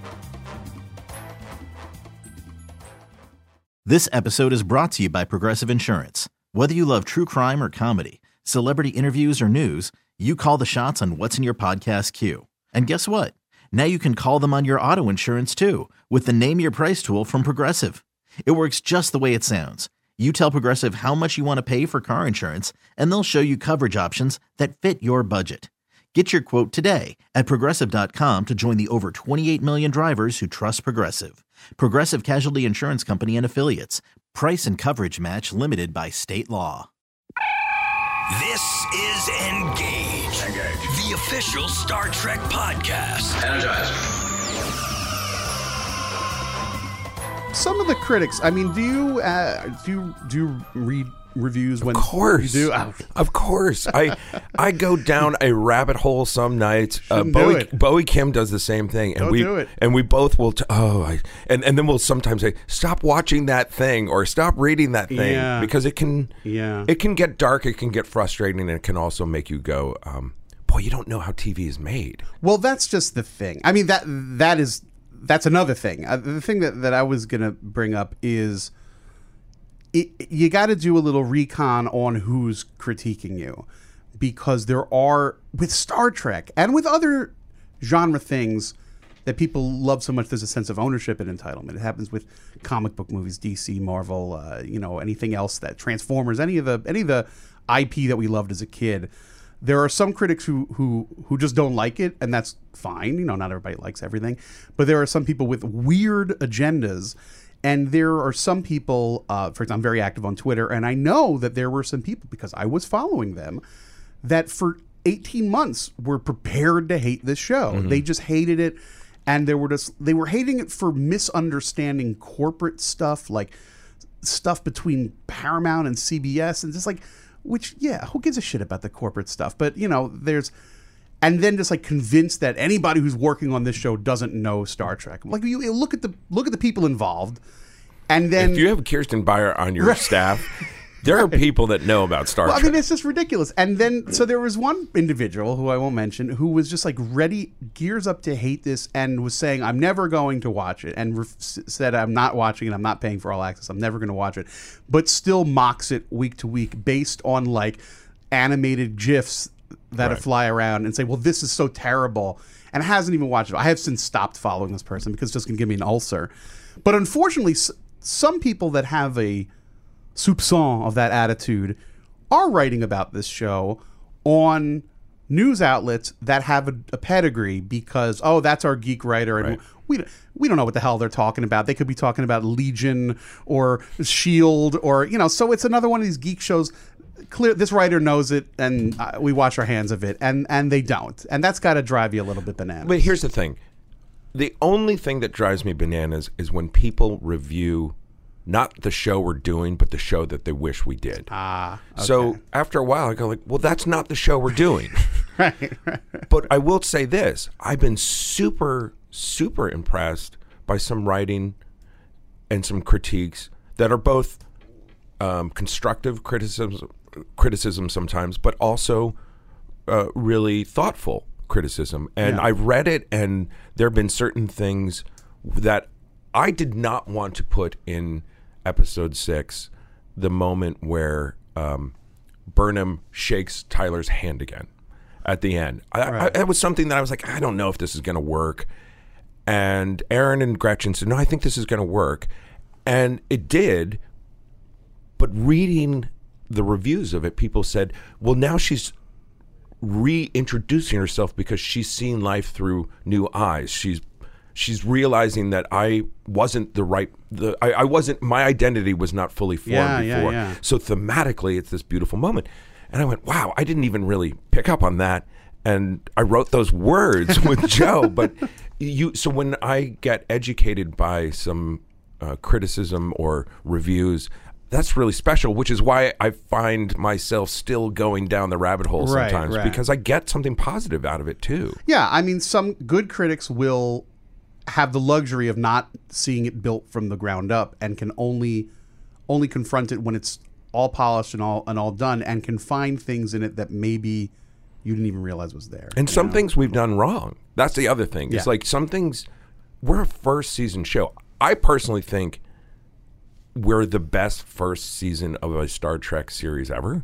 This episode is brought to you by Progressive Insurance. Whether you love true crime or comedy, celebrity interviews or news, you call the shots on what's in your podcast queue. And guess what? Now you can call them on your auto insurance too with the Name Your Price tool from Progressive. It works just the way it sounds. You tell Progressive how much you want to pay for car insurance, and they'll show you coverage options that fit your budget. Get your quote today at Progressive.com to join the over 28 million drivers who trust Progressive. Progressive Casualty Insurance Company and Affiliates. Price and coverage match limited by state law. This is Engage. The official Star Trek podcast. Energize. some of the critics. I mean, do you read reviews when Of course. you do? Oh. Of course. I go down a rabbit hole some nights. Shouldn't do it. Bowie Kim does the same thing. And Don't do it. And we both will and then we'll sometimes say, stop watching that thing or stop reading that thing. Yeah. Because it can get dark, it can get frustrating, and it can also make you go, boy, you don't know how TV is made. Well, that's just the thing. I mean, that's another thing. The thing that I was going to bring up is you got to do a little recon on who's critiquing you, because there are, with Star Trek and with other genre things that people love so much, there's a sense of ownership and entitlement. It happens with comic book movies, DC, Marvel, anything else, that Transformers, any of the IP that we loved as a kid. There are some critics who just don't like it, and that's fine. Not everybody likes everything. But there are some people with weird agendas, and there are some people, for example, I'm very active on Twitter, and I know that there were some people, because I was following them, that for 18 months were prepared to hate this show. Mm-hmm. They just hated it, and they were hating it for misunderstanding corporate stuff, like stuff between Paramount and CBS, and just like, which, yeah, who gives a shit about the corporate stuff? But, and then just like convinced that anybody who's working on this show doesn't know Star Trek. Like, you look at the people involved, and then if you have Kirsten Beyer on your staff, there are people that know about Star Trek. I mean, it's just ridiculous. And then, so there was one individual who I won't mention who was just like gears up to hate this, and was saying, I'm never going to watch it, and said, I'm not watching it, I'm not paying for all access, I'm never going to watch it, but still mocks it week to week based on like animated GIFs that fly around, and say, well, this is so terrible, and hasn't even watched it. I have since stopped following this person because it's just going to give me an ulcer. But unfortunately, some people that have a soupçon of that attitude are writing about this show on news outlets that have a pedigree, because, that's our geek writer, and we don't know what the hell they're talking about. They could be talking about Legion or S.H.I.E.L.D. or, so it's another one of these geek shows. Clear, this writer knows it, and we wash our hands of it, and they don't, and that's got to drive you a little bit bananas. But here's the thing: the only thing that drives me bananas is when people review not the show we're doing, but the show that they wish we did. Okay. So after a while, I go like, well, that's not the show we're doing. right. But I will say this: I've been super, super impressed by some writing and some critiques that are both constructive criticism sometimes, but also really thoughtful criticism. And I've read it, and there have been certain things that I did not want to put in episode 6, the moment where Burnham shakes Tyler's hand again at the end. It was something that I was like, I don't know if this is going to work. And Aaron and Gretchen said, no, I think this is going to work. And it did. But reading the reviews of it, people said, well, now she's reintroducing herself because she's seen life through new eyes. She's realizing that I wasn't I wasn't, my identity was not fully formed before. Yeah. So thematically, it's this beautiful moment. And I went, wow, I didn't even really pick up on that. And I wrote those words with Joe. But so when I get educated by some criticism or reviews, that's really special, which is why I find myself still going down the rabbit hole sometimes, because I get something positive out of it too. Yeah, I mean, some good critics will have the luxury of not seeing it built from the ground up, and can only confront it when it's all polished and all done, and can find things in it that maybe you didn't even realize was there. And some things we've done wrong. That's the other thing. It's like some things, we're a first season show. I personally think we're the best first season of a Star Trek series ever.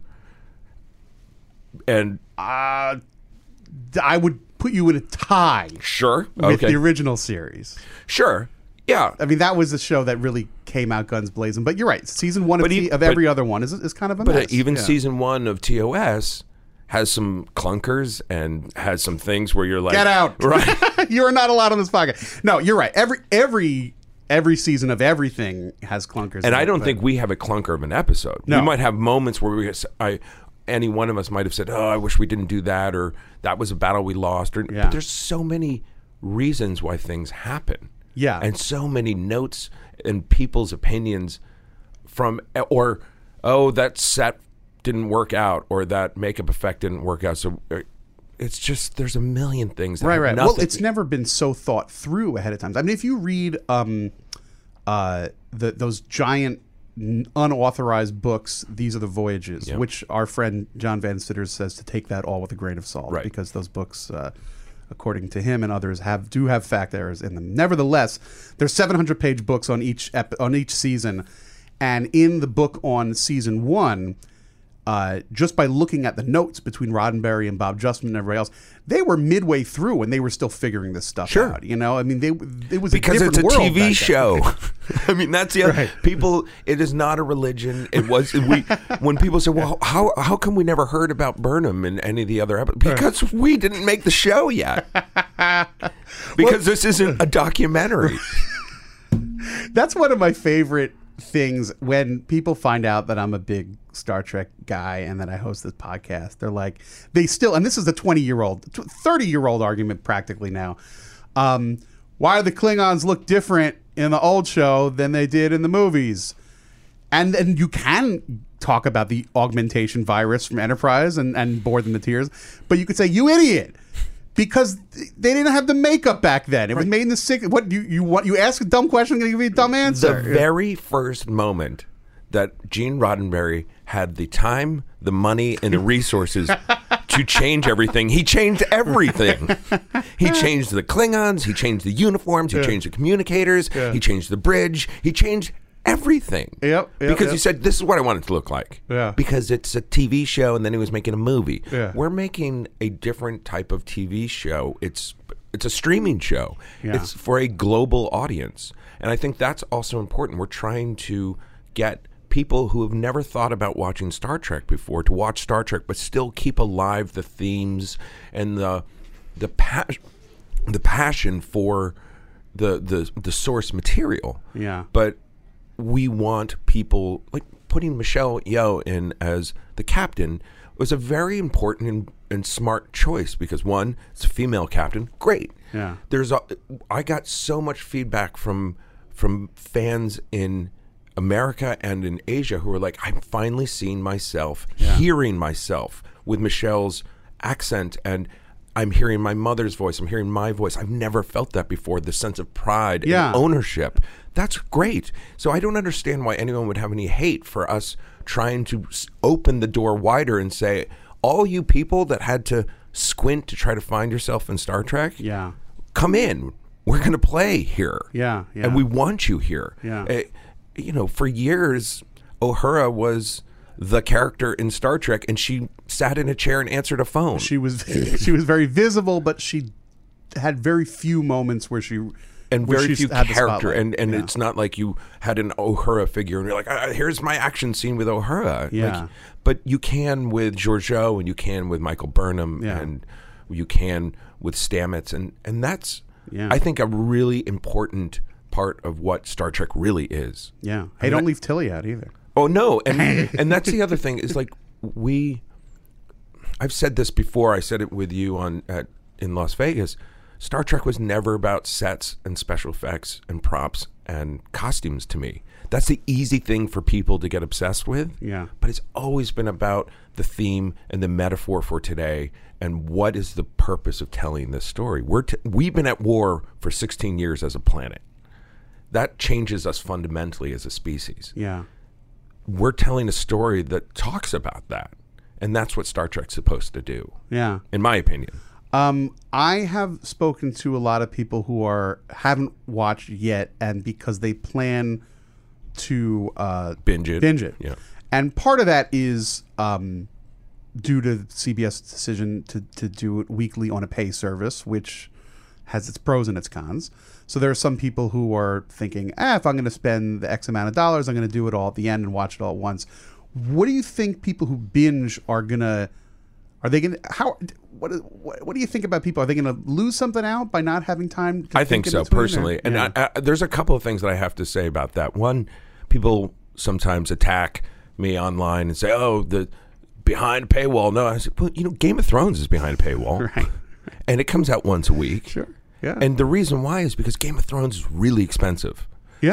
And I would put you in a tie. Sure. With the original series. Sure. Yeah. I mean, that was a show that really came out guns blazing. But you're right. Season 1 of every other one is kind of a mess. But even season 1 of TOS has some clunkers and has some things where you're like, get out. Right. You are not allowed on this podcast. No, you're right. Every season of everything has clunkers. And I don't think we have a clunker of an episode. No. We might have moments where any one of us might have said, oh, I wish we didn't do that, or that was a battle we lost. But there's so many reasons why things happen. Yeah. And so many notes and people's opinions from, or, oh, that set didn't work out, or that makeup effect didn't work out. So it's just, there's a million things. That Right. have Well, nothing- it's never been so thought through ahead of time. I mean, if you read those giant unauthorized books, These Are the Voyages, which our friend John Van Sitters says to take that all with a grain of salt, Right. because those books, according to him and others, do have fact errors in them. Nevertheless, there's 700-page books on each season, and in the book on season 1, just by looking at the notes between Roddenberry and Bob Justman and everybody else, they were midway through and they were still figuring this stuff out. You know, I mean, it was because a it's a different world TV back show. then. I mean, that's the other Right. people. It is not a religion. It was when people say, "Well, how come we never heard about Burnham in any of the other episodes?" Because we didn't make the show yet. Because this isn't a documentary. That's one of my favorite things when people find out that I'm a big Star Trek guy and that I host this podcast. They're like, they still, and this is a 20-year-old, 30-year-old argument practically now. Why do the Klingons look different in the old show than they did in the movies? And then you can talk about the augmentation virus from Enterprise and Board in the Tears, but you could say, you idiot. Because they didn't have the makeup back then. It was made in the 60s. What you ask a dumb question, I'm going to give you a dumb answer. The very first moment that Gene Roddenberry had the time, the money, and the resources to change everything, he changed everything. He changed the Klingons, he changed the uniforms, he changed the communicators, he changed the bridge, he changed everything. Because he said, this is what I want it to look like. Because it's a TV show, and then he was making a movie. We're making a different type of TV show. It's a streaming show. It's for a global audience. And I think that's also important. We're trying to get people who have never thought about watching Star Trek before to watch Star Trek, but still keep alive the themes and the passion for the source material. But we want people, like putting Michelle Yeoh in as the captain was a very important and smart choice, because one, it's a female captain, great. I got so much feedback from fans in America and in Asia who were like, I'm finally seeing myself, hearing myself with Michelle's accent, and I'm hearing my mother's voice, I'm hearing my voice. I've never felt that before, the sense of pride and ownership. That's great. So I don't understand why anyone would have any hate for us trying to open the door wider and say, all you people that had to squint to try to find yourself in Star Trek, come in. We're going to play here. And we want you here. For years, Uhura was the character in Star Trek, and she sat in a chair and answered a phone. She was very visible, but she had very few moments where she very few character, and it's not like you had an Uhura figure and you're like, here's my action scene with Uhura. But you can with Georgiou, and you can with Michael Burnham, and you can with Stamets, and that's I think a really important part of what Star Trek really is. Hey, don't leave Tilly out either. Oh no, and that's the other thing is, like, I've said this before. I said it with you in Las Vegas. Star Trek was never about sets and special effects and props and costumes to me. That's the easy thing for people to get obsessed with. But it's always been about the theme and the metaphor for today, and what is the purpose of telling this story. We've been at war for 16 years as a planet. That changes us fundamentally as a species. We're telling a story that talks about that, and that's what Star Trek's supposed to do. In my opinion. I have spoken to a lot of people who haven't watched yet, and because they plan to binge it. And part of that is due to CBS' decision to do it weekly on a pay service, which has its pros and its cons. So there are some people who are thinking, if I'm going to spend the X amount of dollars, I'm going to do it all at the end and watch it all at once. What do you think people who binge are going to? Are they going to? How? What do you think about people? Are they going to lose something out by not having time to I think so, personally. And there's a couple of things that I have to say about that. One, people sometimes attack me online and say, the behind a paywall. No, I said, well, Game of Thrones is behind a paywall. Right. And it comes out once a week. Sure. Yeah. And the reason why is because Game of Thrones is really expensive. Yeah.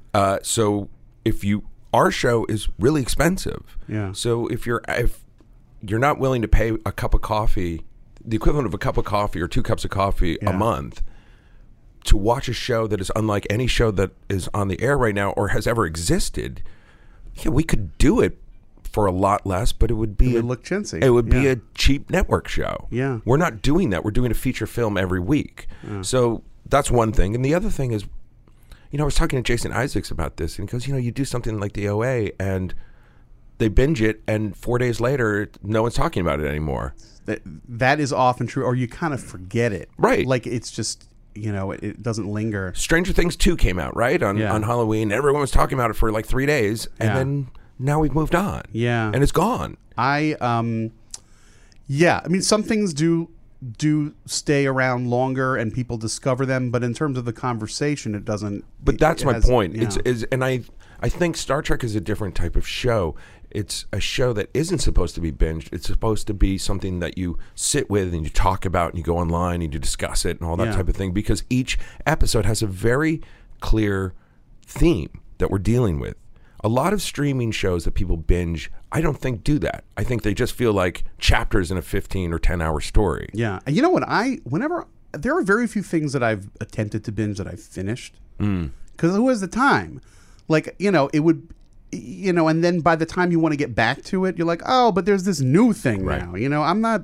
So our show is really expensive. Yeah. So if you're not willing to pay a cup of coffee, the equivalent of a cup of coffee or 2 cups of coffee a month, to watch a show that is unlike any show that is on the air right now or has ever existed, we could do it for a lot less, but it would look chintzy. It would be a cheap network show. Yeah. We're not doing that. We're doing a feature film every week. So that's one thing. And the other thing is, I was talking to Jason Isaacs about this, and he goes, you do something like the OA, and they binge it, and 4 days later, no one's talking about it anymore. That is often true, or you kind of forget it. Right. Like, it's just, it doesn't linger. Stranger Things 2 came out, right, on Halloween. Everyone was talking about it for like 3 days, and then now we've moved on. Yeah. And it's gone. I mean, some things do stay around longer and people discover them, but in terms of the conversation, it doesn't. But that's my point. Yeah. And I think Star Trek is a different type of show. It's a show that isn't supposed to be binged. It's supposed to be something that you sit with and you talk about and you go online and you discuss it and all that type of thing, because each episode has a very clear theme that we're dealing with. A lot of streaming shows that people binge, I don't think do that. I think they just feel like chapters in a 15 or 10 hour story. Yeah. And there are very few things that I've attempted to binge that I've finished. Because who has the time? Like, it would, and then by the time you want to get back to it, you're like, oh, but there's this new thing now. I'm not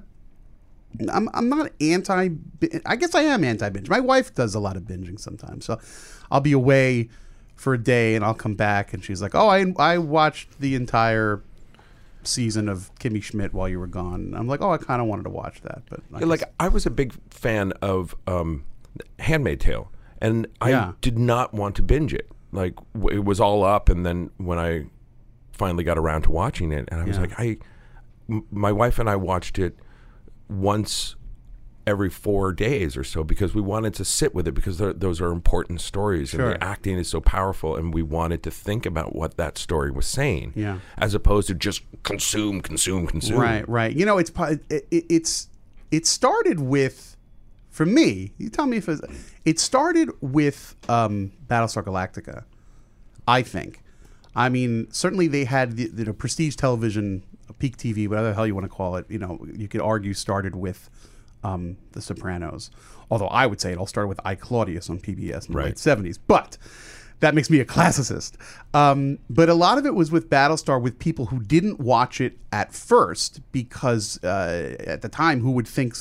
anti, I guess I am anti-binge. My wife does a lot of binging sometimes. So I'll be away for a day and I'll come back and she's like, oh, I watched the entire season of Kimmy Schmidt while you were gone. And I'm like, oh, I kind of wanted to watch that. But I was a big fan of Handmaid's Tale, and I did not want to binge it. Like, it was all up, and then when I finally got around to watching it, and I was like, my wife and I watched it once every 4 days or so, because we wanted to sit with it, because those are important stories, and the acting is so powerful, and we wanted to think about what that story was saying, as opposed to just consume. Right. It started with, for me, you tell me if it started with Battlestar Galactica, I think. I mean, certainly they had the Prestige Television, Peak TV, whatever the hell you want to call it, you could argue started with The Sopranos. Although I would say it all started with I, Claudius on PBS in the late 70s. But that makes me a classicist. But a lot of it was with Battlestar, with people who didn't watch it at first, because at the time, who would think a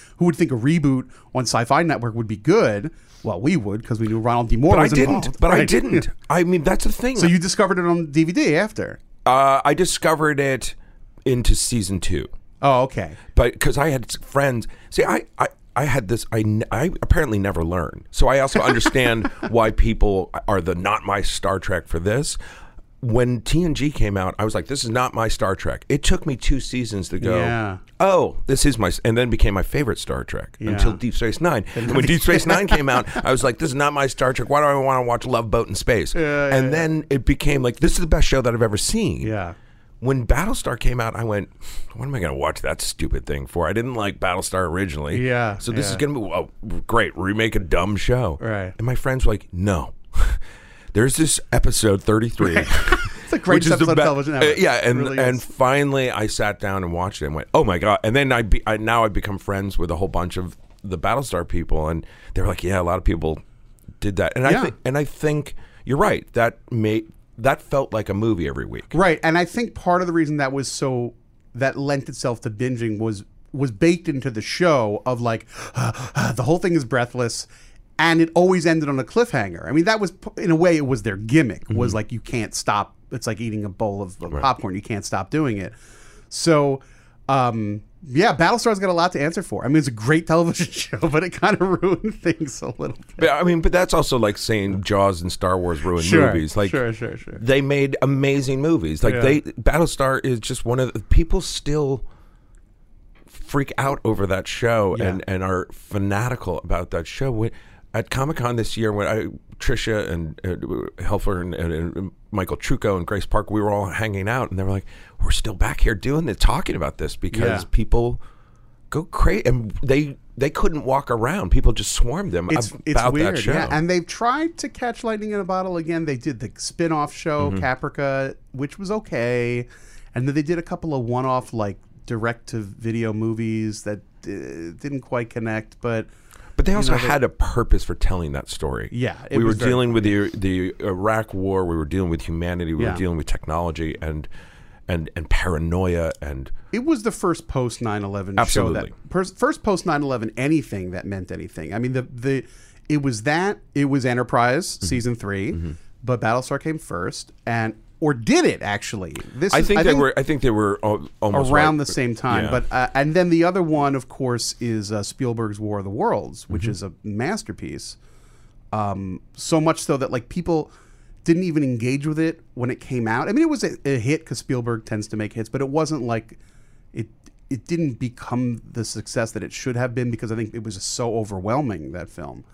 reboot on Sci-Fi Network would be good? Well, we would, because we knew Ronald D. Moore was involved. But I didn't. I mean, that's the thing. So you discovered it on DVD after? I discovered it into season 2. Oh, okay. But because I had friends. See, I had this. I apparently never learn. So I also understand why people are not my Star Trek for this. When TNG came out, I was like, this is not my Star Trek. It took me 2 seasons to go, oh, this is my, and then became my favorite Star Trek until Deep Space Nine. And when Deep Space Nine came out, I was like, this is not my Star Trek. Why do I want to watch Love Boat in Space? Then it became like, this is the best show that I've ever seen. Yeah. When Battlestar came out, I went, what am I going to watch that stupid thing for? I didn't like Battlestar originally. Yeah. So this is going to be, great, remake a dumb show. Right. And my friends were like, no. There's this episode 33. It's the greatest episode of television ever. And finally I sat down and watched it and went, oh my God. And then I've become friends with a whole bunch of the Battlestar people, and they were like, yeah, a lot of people did that. And I think you're right. That felt like a movie every week. Right. And I think part of the reason that lent itself to binging was baked into the show of like, the whole thing is breathless. And it always ended on a cliffhanger. I mean, that was, in a way, it was their gimmick, was like, you can't stop. It's like eating a bowl of popcorn. You can't stop doing it. So, Battlestar's got a lot to answer for. I mean, it's a great television show, but it kind of ruined things a little bit. But that's also like saying Jaws and Star Wars ruined movies. Like, sure. They made amazing movies. Like, Battlestar is just one of the, people still freak out over that show and are fanatical about that show. At Comic-Con this year, when Tricia and Helfer and Michael Trucco and Grace Park, we were all hanging out, and they were like, we're still back here talking about this, because people go crazy. And they couldn't walk around. People just swarmed them It's about weird, that show. yeah. And they've tried to catch lightning in a bottle again. They did the spin-off show, Caprica, which was okay. And then they did a couple of one-off, like, direct-to-video movies that didn't quite connect, but they also had a purpose for telling that story. Yeah, it we were was very dealing with the Iraq War. We were dealing with humanity. We were dealing with technology and paranoia. And it was the first post 9/11 show that first post 9/11 anything that meant anything. I mean, it was Enterprise season 3, but Battlestar came first, or did it actually? I think they were almost around right. the same time. Yeah. But and then the other one, of course, is Spielberg's War of the Worlds, which is a masterpiece. So much so that like people didn't even engage with it when it came out. I mean, it was a hit because Spielberg tends to make hits, but it wasn't like it didn't become the success that it should have been because I think it was just so overwhelming, that film.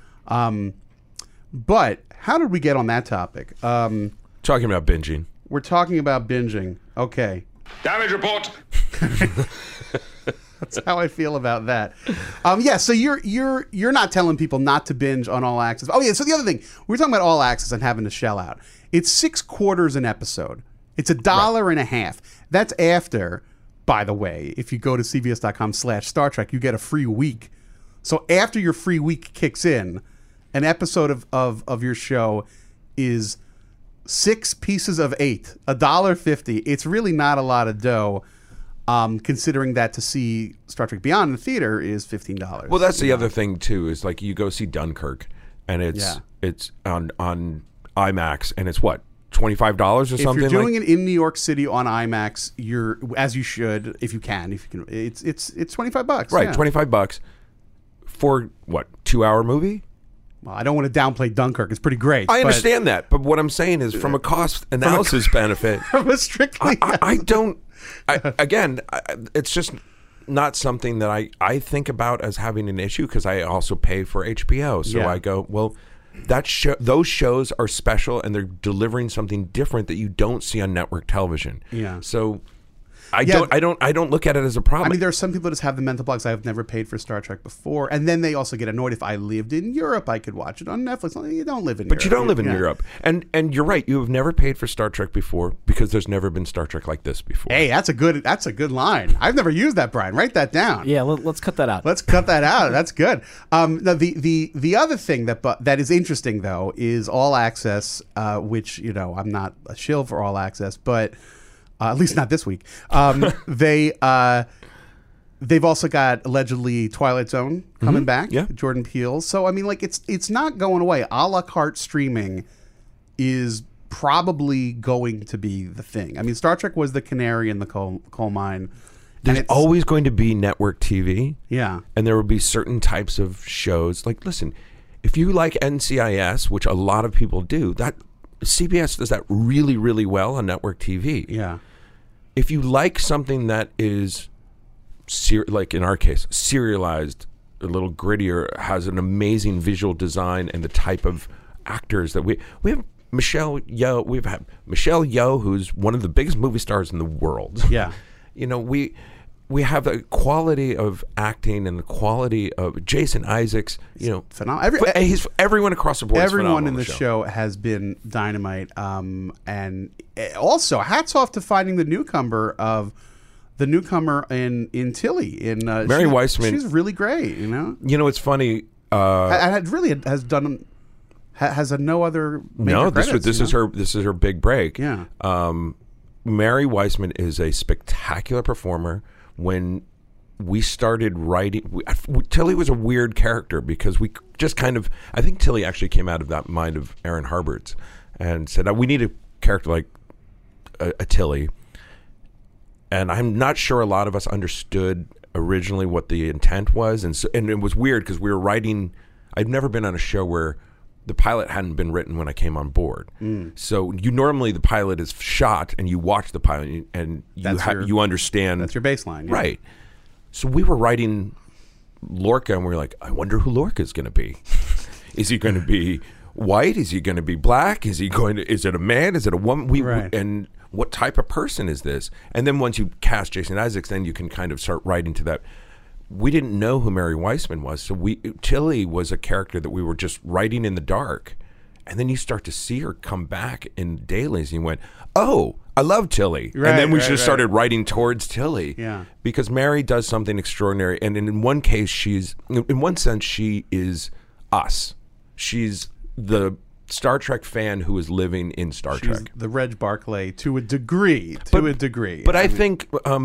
But how did we get on that topic? Talking about binging. We're talking about binging. Okay. Damage report. That's how I feel about that. Yeah, so you're not telling people not to binge on All Access. Oh yeah, so the other thing, we were talking about All Access and having to shell out. It's $6.25 an episode. It's $1.50. That's after, by the way, if you go to cbs.com/Star Trek, you get a free week. So after your free week kicks in, an episode of your show is 6 pieces of 8, $1.50. It's really not a lot of dough. Considering that to see Star Trek Beyond in the theater is $15. Well, that's the other thing too. Is like you go see Dunkirk, and it's on IMAX, and it's what, $25 or something. If you're doing it in New York City on IMAX, you're, as you should, if you can, it's $25. Right, yeah. $25 for what, 2-hour movie? Well, I don't want to downplay Dunkirk. It's pretty great. I understand that, but what I'm saying is, from a cost analysis benefit, strictly, I don't. It's just not something that I think about as having an issue because I also pay for HBO. So I go, well, those shows are special and they're delivering something different that you don't see on network television. Yeah. So I don't look at it as a problem. I mean, there are some people that just have the mental blocks. I've never paid for Star Trek before, and then they also get annoyed. If I lived in Europe, I could watch it on Netflix. You don't live in Europe. But you don't live in Europe, and you're right. You have never paid for Star Trek before because there's never been Star Trek like this before. Hey, that's a good line. I've never used that, Brian. Write that down. Yeah, let's cut that out. Let's cut that out. That's good. Now, the other thing that is interesting though is All Access, which I'm not a shill for All Access, but. At least not this week. They've also got allegedly Twilight Zone coming back. Yeah. Jordan Peele. So I mean, like it's not going away. A la carte streaming is probably going to be the thing. I mean, Star Trek was the canary in the coal mine. There's always going to be network TV. Yeah. And there will be certain types of shows. Like, listen, if you like NCIS, which a lot of people do, that CBS does that really, really well on network TV. Yeah. If you like something that is, like in our case, serialized, a little grittier, has an amazing visual design and the type of actors that we have Michelle Yeoh. We've had Michelle Yeoh, who's one of the biggest movie stars in the world. Yeah. We have the quality of acting and the quality of Jason Isaacs. Phenomenal. He's everyone across the board. Everyone in the show has been dynamite. And also, hats off to finding the newcomer in Tilly. Mary Weissman. She's really great. It's funny. Has no other major credits, this is her big break. Yeah. Mary Weissman is a spectacular performer. When we started writing, Tilly was a weird character because we just I think Tilly actually came out of that mind of Aaron Harbert's and said, we need a character like a Tilly. And I'm not sure a lot of us understood originally what the intent was. And it was weird because we were writing, I've never been on a show where the pilot hadn't been written when I came on board. So normally the pilot is shot and you watch the pilot and you understand. That's your baseline. Yeah. Right. So we were writing Lorca and we were like, I wonder who Lorca is going to be. Is he going to be white? Is he going to be black? Is it a man? Is it a woman? And what type of person is this? And then once you cast Jason Isaacs, then you can kind of start writing to that. we didn't know who Mary Weissman was. So Tilly was a character that we were just writing in the dark. And then you start to see her come back in dailies, and you went, "Oh, I love Tilly." Right, and then we right, just right. started writing towards Tilly. Yeah. Because Mary does something extraordinary. And in one case, in one sense, she is us. She's the Star Trek fan who is living in Star She's Trek. the Reg Barclay to a degree. But I think,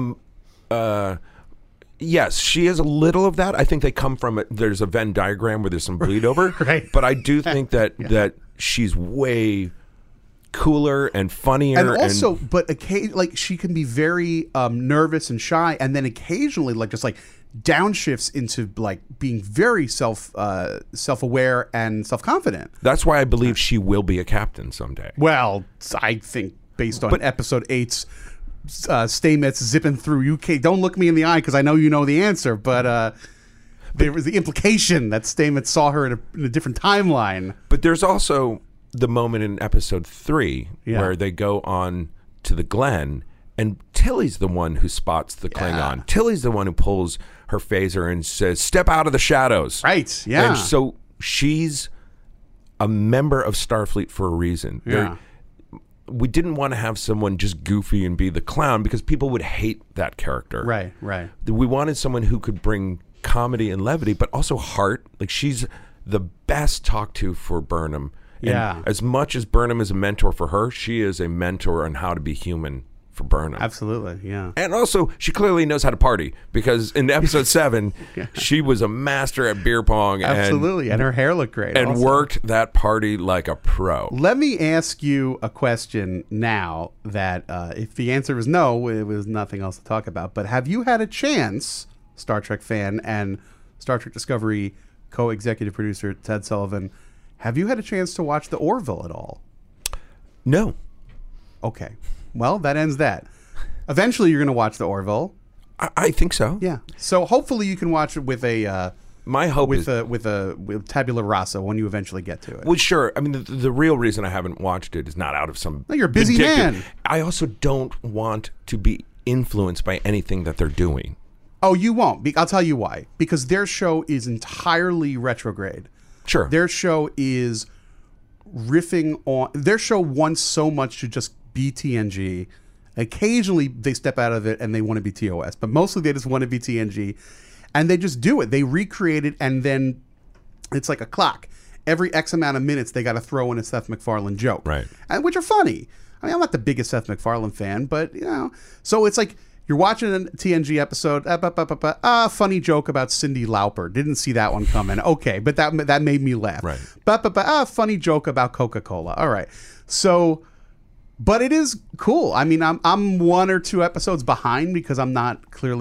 yes, she is a little of that. I think they come from there's a Venn diagram where there's some bleed over. Right. But I do think that she's way cooler and funnier. And also, but like she can be very nervous and shy, and then occasionally just downshifts into like being very self-aware and self-confident. That's why I believe she will be a captain someday. Well, I think based on episode 8's Stamets zipping through UK. Don't look me in the eye because I know you know the answer, but there was the implication that Stamets saw her in a different timeline. But there's also the moment in episode 3 Yeah. where they go on to the Glen, and Tilly's the one who spots the Klingon. Tilly's the one who pulls her phaser and says, "Step out of the shadows." Right, yeah. And so she's a member of Starfleet for a reason. Yeah. We didn't want to have someone just goofy and be the clown because people would hate that character. Right, right. We wanted someone who could bring comedy and levity, but also heart. Like, she's the best talk to for Burnham. And Yeah. as much as Burnham is a mentor for her, she is a mentor on how to be human for Burnham. Absolutely, yeah. And also, she clearly knows how to party because in episode 7, she was a master at beer pong. Absolutely, and her hair looked great. And also. worked that party like a pro. Let me ask you a question now that if the answer is no, it was nothing else to talk about. But have you had a chance, Star Trek fan and Star Trek Discovery co-executive producer Ted Sullivan, have you had a chance to watch The Orville at all? No. Okay. Well, that ends that. Eventually, you're going to watch The Orville. I think so. Yeah. So hopefully you can watch it with a My hope with is... with tabula rasa when you eventually get to it. Well, sure. I mean, the real reason I haven't watched it is not out of some... No, you're a busy vindictive- man. I also don't want to be influenced by anything that they're doing. Oh, you won't. I'll tell you why. Because their show is entirely retrograde. Sure. Their show is riffing on... Their show wants so much to just be TNG. Occasionally, they step out of it and they want to be TOS. But mostly, they just want to be TNG. And they just do it. They recreate it, and then it's like a clock. Every X amount of minutes, they got to throw in a Seth MacFarlane joke. Right. And which are funny. I mean, I'm not the biggest Seth MacFarlane fan, but, you know. So it's like... You're watching a TNG episode, funny joke about Cyndi Lauper. Didn't see that one coming. Okay, but that made me laugh. Right. Funny joke about Coca-Cola. All right. So, but it is cool. I mean, I'm 1 or 2 episodes behind because I'm not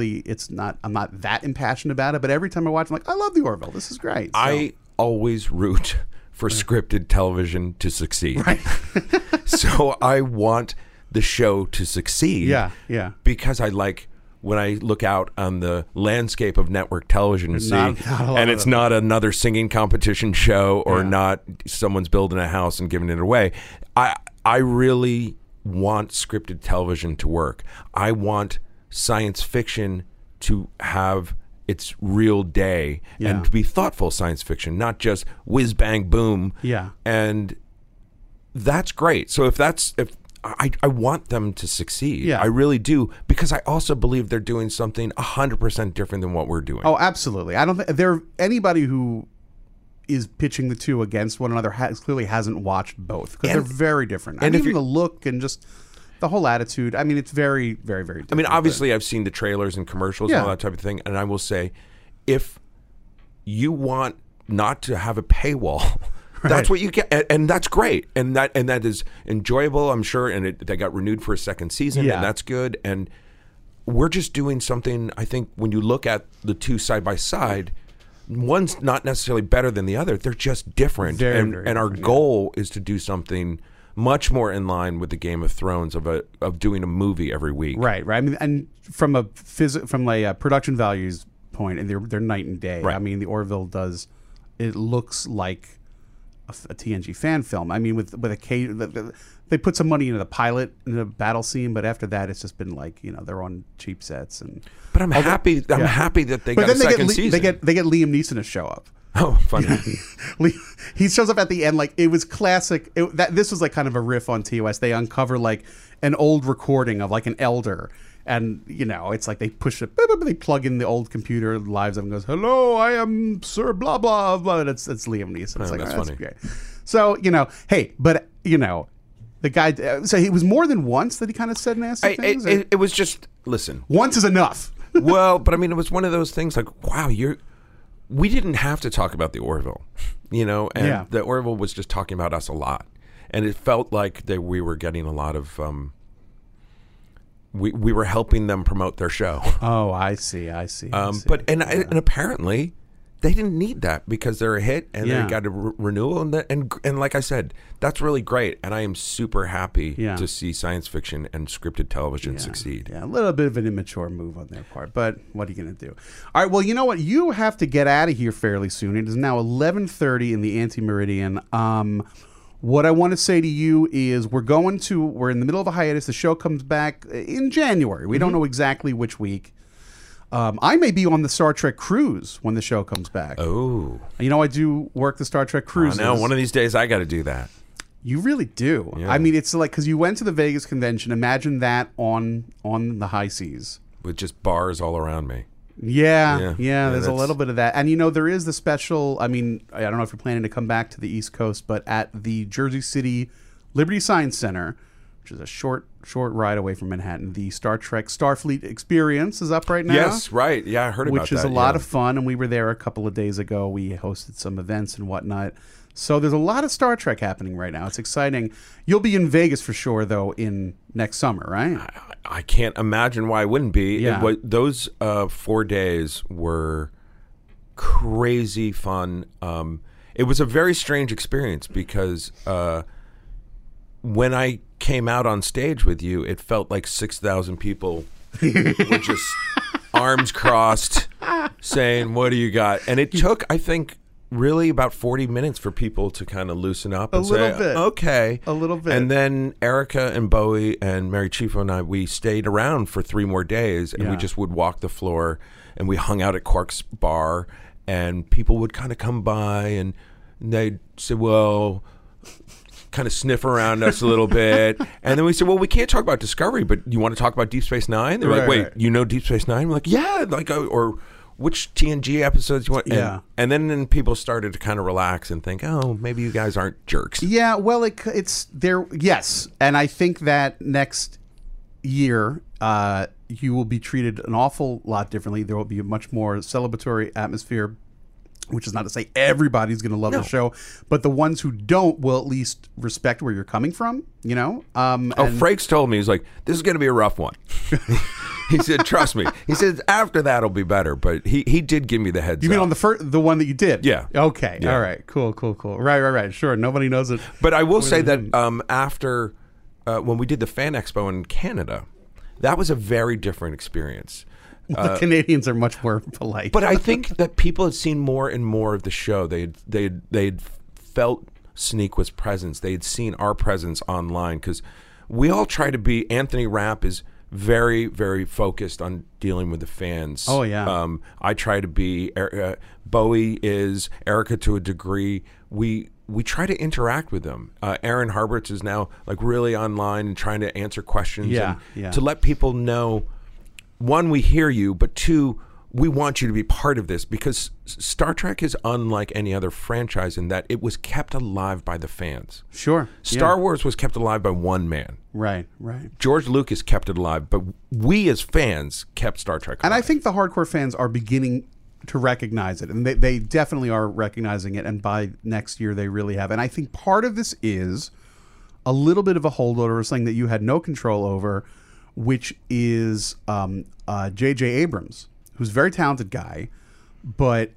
that impassioned about it. But every time I watch, I'm like, I love The Orville. This is great. So, I always root for scripted television to succeed. Right. So I want the show to succeed. Yeah, yeah. Because I like when I look out on the landscape of network television and see, not a lot and of it's them. not another singing competition show or Yeah. not someone's building a house and giving it away. I really want scripted television to work. I want science fiction to have its real day and to be thoughtful science fiction, not just whiz bang boom. Yeah. And that's great. So if I want them to succeed. Yeah. I really do, because I also believe they're doing something 100% different than what we're doing. Oh, absolutely. I don't think anybody who is pitching the two against one another clearly hasn't watched both because they're very different. and And if even you're- the look and just the whole attitude. I mean, it's very, very, very different. I mean, obviously, I've seen the trailers and commercials and all that type of thing, and I will say, if you want not to have a paywall, that's what you get, and that's great, and that is enjoyable, I'm sure. And they got renewed for a second season, Yeah. and that's good. And we're just doing something. I think when you look at the two side by side, one's not necessarily better than the other. They're just different, Very, and very our different, goal is to do something much more in line with the Game of Thrones of doing a movie every week. right. I mean, and from a production values point, and they're night and day. Right. I mean, the Orville does. It looks like a TNG fan film. I mean, with they put some money into the pilot, in the battle scene, but after that, it's just been like, they're on cheap sets. But I'm happy that they got a second season. They get Liam Neeson to show up. Oh, funny. He shows up at the end. Like, it was classic. This was like kind of a riff on TOS. They uncover like an old recording of like an elder. And, it's like they push it, they plug in the old computer, lives up and goes, "Hello, I am Sir blah, blah, blah." It's Liam Neeson. It's like, that's that's funny. great. So, hey, but, the guy, so it was more than once that he kind of said nasty things? It was just, listen. Once is enough. Well, but I mean, it was one of those things like, wow, we didn't have to talk about the Orville, and the Orville was just talking about us a lot. And it felt like we were getting a lot of, we were helping them promote their show. Oh, I see. But apparently they didn't need that because they're a hit and they got a renewal. And like I said, that's really great. And I am super happy to see science fiction and scripted television succeed. Yeah, a little bit of an immature move on their part, but what are you going to do? All right, well, you know what? You have to get out of here fairly soon. It is now 11:30 in the Anti-Meridian. What I want to say to you is we're in the middle of a hiatus. The show comes back in January. We don't know exactly which week. I may be on the Star Trek cruise when the show comes back. Oh. I do work the Star Trek cruises. I know. One of these days I got to do that. You really do. Yeah. I mean, it's like, because you went to the Vegas convention. Imagine that on the high seas. With just bars all around me. Yeah, there's a little bit of that. And, there is the special, I mean, I don't know if you're planning to come back to the East Coast, but at the Jersey City Liberty Science Center, which is a short ride away from Manhattan, the Star Trek Starfleet Experience is up right now. Yes, right. Yeah, I heard about that. Which is a lot of fun, and we were there a couple of days ago. We hosted some events and whatnot. So there's a lot of Star Trek happening right now. It's exciting. You'll be in Vegas for sure, though, in next summer, right? I can't imagine why I wouldn't be. Yeah. Those 4 days were crazy fun. It was a very strange experience because when I came out on stage with you, it felt like 6,000 people were just arms crossed saying, "What do you got?" And it took, I think, really about 40 minutes for people to kind of loosen up and say, okay. A little bit. And then Erica and Bowie and Mary Chieffo and I, we stayed around for 3 more days, and we just would walk the floor, and we hung out at Quark's bar, and people would kind of come by, and they'd say, well, kind of sniff around us a little bit. And then we said, well, we can't talk about Discovery, but you want to talk about Deep Space Nine? They were like, wait, you know Deep Space Nine? We're like, yeah, like, or which TNG episodes you want? And then people started to kind of relax and think, oh, maybe you guys aren't jerks. Yeah, well, it's there. Yes, and I think that next year you will be treated an awful lot differently. There will be a much more celebratory atmosphere, which is not to say everybody's going to love the show, but the ones who don't will at least respect where you're coming from, Frakes told me, he's like, this is going to be a rough one. He said, trust me. He said, after that it'll be better, but he did give me the heads up. You mean on the one that you did? Yeah. Okay. Yeah. All right. Cool. Right. Sure. Nobody knows it. But I will say that after when we did the Fan Expo in Canada, that was a very different experience. The Canadians are much more polite. But I think that people had seen more and more of the show. They'd felt Sneak's presence. They had seen our presence online, because we all try to be. Anthony Rapp is very, very focused on dealing with the fans. Oh, yeah. I try to be. Bowie is. Erica to a degree. We try to interact with them. Aaron Harberts is now like really online and trying to answer questions. And to let people know, one, we hear you, but two, we want you to be part of this, because Star Trek is unlike any other franchise in that it was kept alive by the fans. Sure. Star Wars was kept alive by one man. Right. George Lucas kept it alive, but we as fans kept Star Trek alive. And I think the hardcore fans are beginning to recognize it, and they definitely are recognizing it, and by next year they really have. And I think part of this is a little bit of a holdover, something that you had no control over, which is J.J. Abrams, who's a very talented guy, but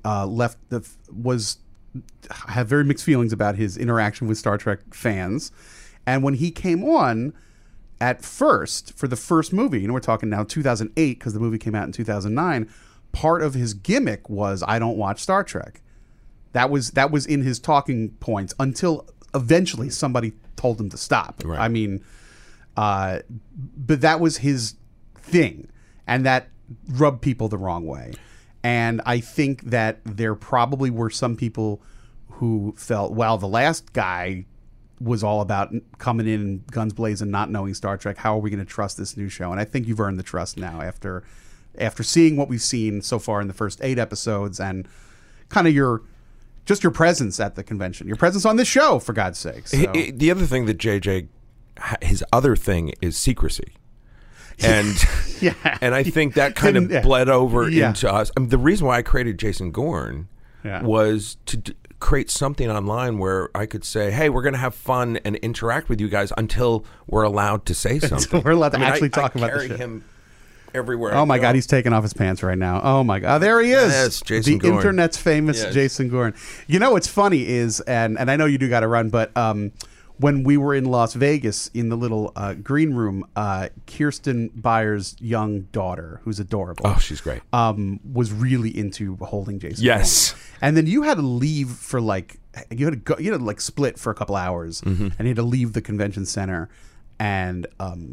have very mixed feelings about his interaction with Star Trek fans. And when he came on at first for the first movie, we're talking now 2008 because the movie came out in 2009, part of his gimmick was, I don't watch Star Trek. That was in his talking points until eventually somebody told him to stop. Right. I mean, but that was his thing, and that rubbed people the wrong way. And I think that there probably were some people who felt, well, the last guy was all about coming in guns blazing, not knowing Star Trek. How are we going to trust this new show? And I think you've earned the trust now after seeing what we've seen so far in the first 8 episodes, and kind of your presence at the convention, your presence on this show, for God's sakes. So. The other thing that JJ, his other thing is secrecy. And and I think that kind of bled over into us. I mean, the reason why I created Jason Gorn was to create something online where I could say, hey, we're going to have fun and interact with you guys until we're allowed to say something. Until we're allowed to actually talk about the show. I carry him everywhere. Oh my God, he's taking off his pants right now. Oh my God, there he is. Yes, Jason Gorn. Internet's famous Jason Gorn. You know what's funny is, and I know you do got to run, but when we were in Las Vegas in the little green room, Kirsten Byers' young daughter, who's adorable. Oh, she's great. Was really into holding Jason. Yes. Gorn. And then you had to leave for you had to split for a couple hours, and you had to leave the convention center, and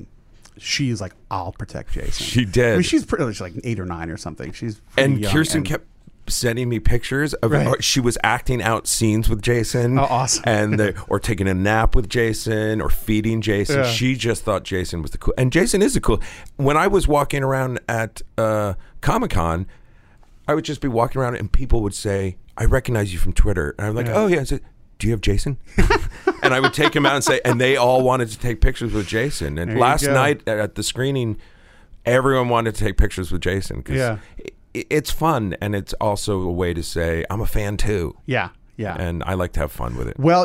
she's like, I'll protect Jason. She did. I mean, she's like 8 or 9 or something. She's pretty young, Kirsten kept sending me pictures of she was acting out scenes with Jason. Oh, awesome. or taking a nap with Jason or feeding Jason. Yeah. She just thought Jason was the cool. And Jason is the cool. When I was walking around at Comic-Con, I would just be walking around and people would say, I recognize you from Twitter. And I'm like, oh yeah. I said, do you have Jason? And I would take him out and say, and they all wanted to take pictures with Jason. And last night at the screening, everyone wanted to take pictures with Jason because it's fun, and it's also a way to say I'm a fan too. Yeah. And I like to have fun with it. Well,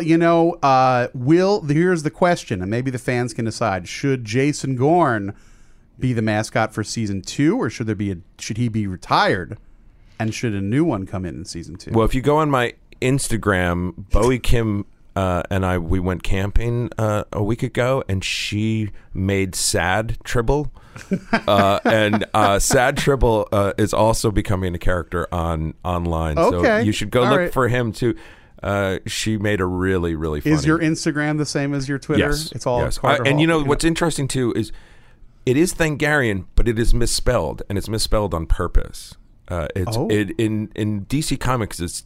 here's the question, and maybe the fans can decide: should Jason Gorn be the mascot for season 2, or should he be retired, and should a new one come in season 2? Well, if you go on my Instagram, Bowie Kim and we went camping a week ago, and she made Sad Tribble. And Sad Tribble is also becoming a character online. Okay. So you should go All look right. for him too. She made a really, really funny. Is your Instagram the same as your Twitter? Yes. It's all yes. Carter And Hall. what's interesting too is it is Thangarian, but it is misspelled, and it's misspelled on purpose. In DC Comics, it's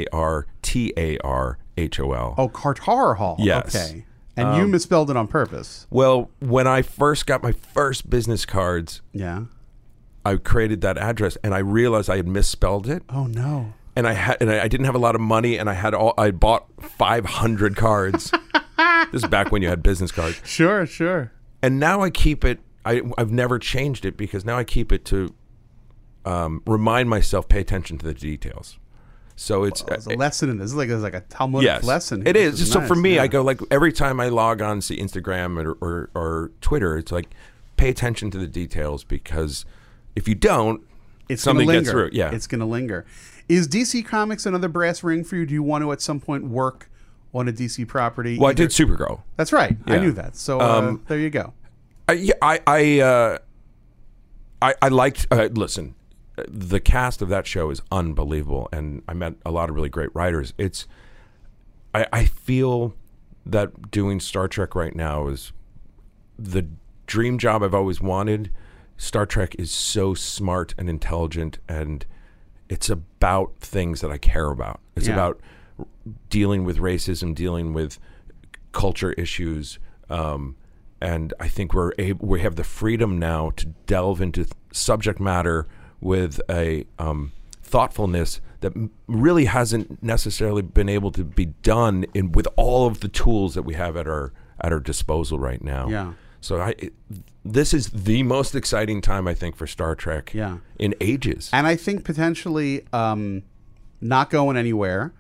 Kartarhol. Oh, Carter Hall. Yes. Okay. And you misspelled it on purpose. Well, when I first got my first business cards, I created that address, and I realized I had misspelled it. Oh no! And I didn't have a lot of money, and I bought 500 cards. This is back when you had business cards. Sure. And now I keep it. I've never changed it because now I keep it to remind myself, pay attention to the details. So it's there's a lesson in this. It's like a Talmudic lesson. It is. So nice. for me, I go like every time I log on to Instagram or Twitter, it's like pay attention to the details, because if you don't, something gets through. Yeah, it's going to linger. Is DC Comics another brass ring for you? Do you want to at some point work on a DC property? Well, I did Supergirl. That's right. Yeah. I knew that. So there you go. I liked. Listen. The cast of that show is unbelievable, and I met a lot of really great writers. I feel that doing Star Trek right now is the dream job I've always wanted. Star Trek is so smart and intelligent, and it's about things that I care about. It's about dealing with racism, dealing with culture issues, and I think we have the freedom now to delve into subject matter with a thoughtfulness that really hasn't necessarily been able to be done with all of the tools that we have at our disposal right now. Yeah. So this is the most exciting time, I think, for Star Trek in ages. And I think potentially not going anywhere.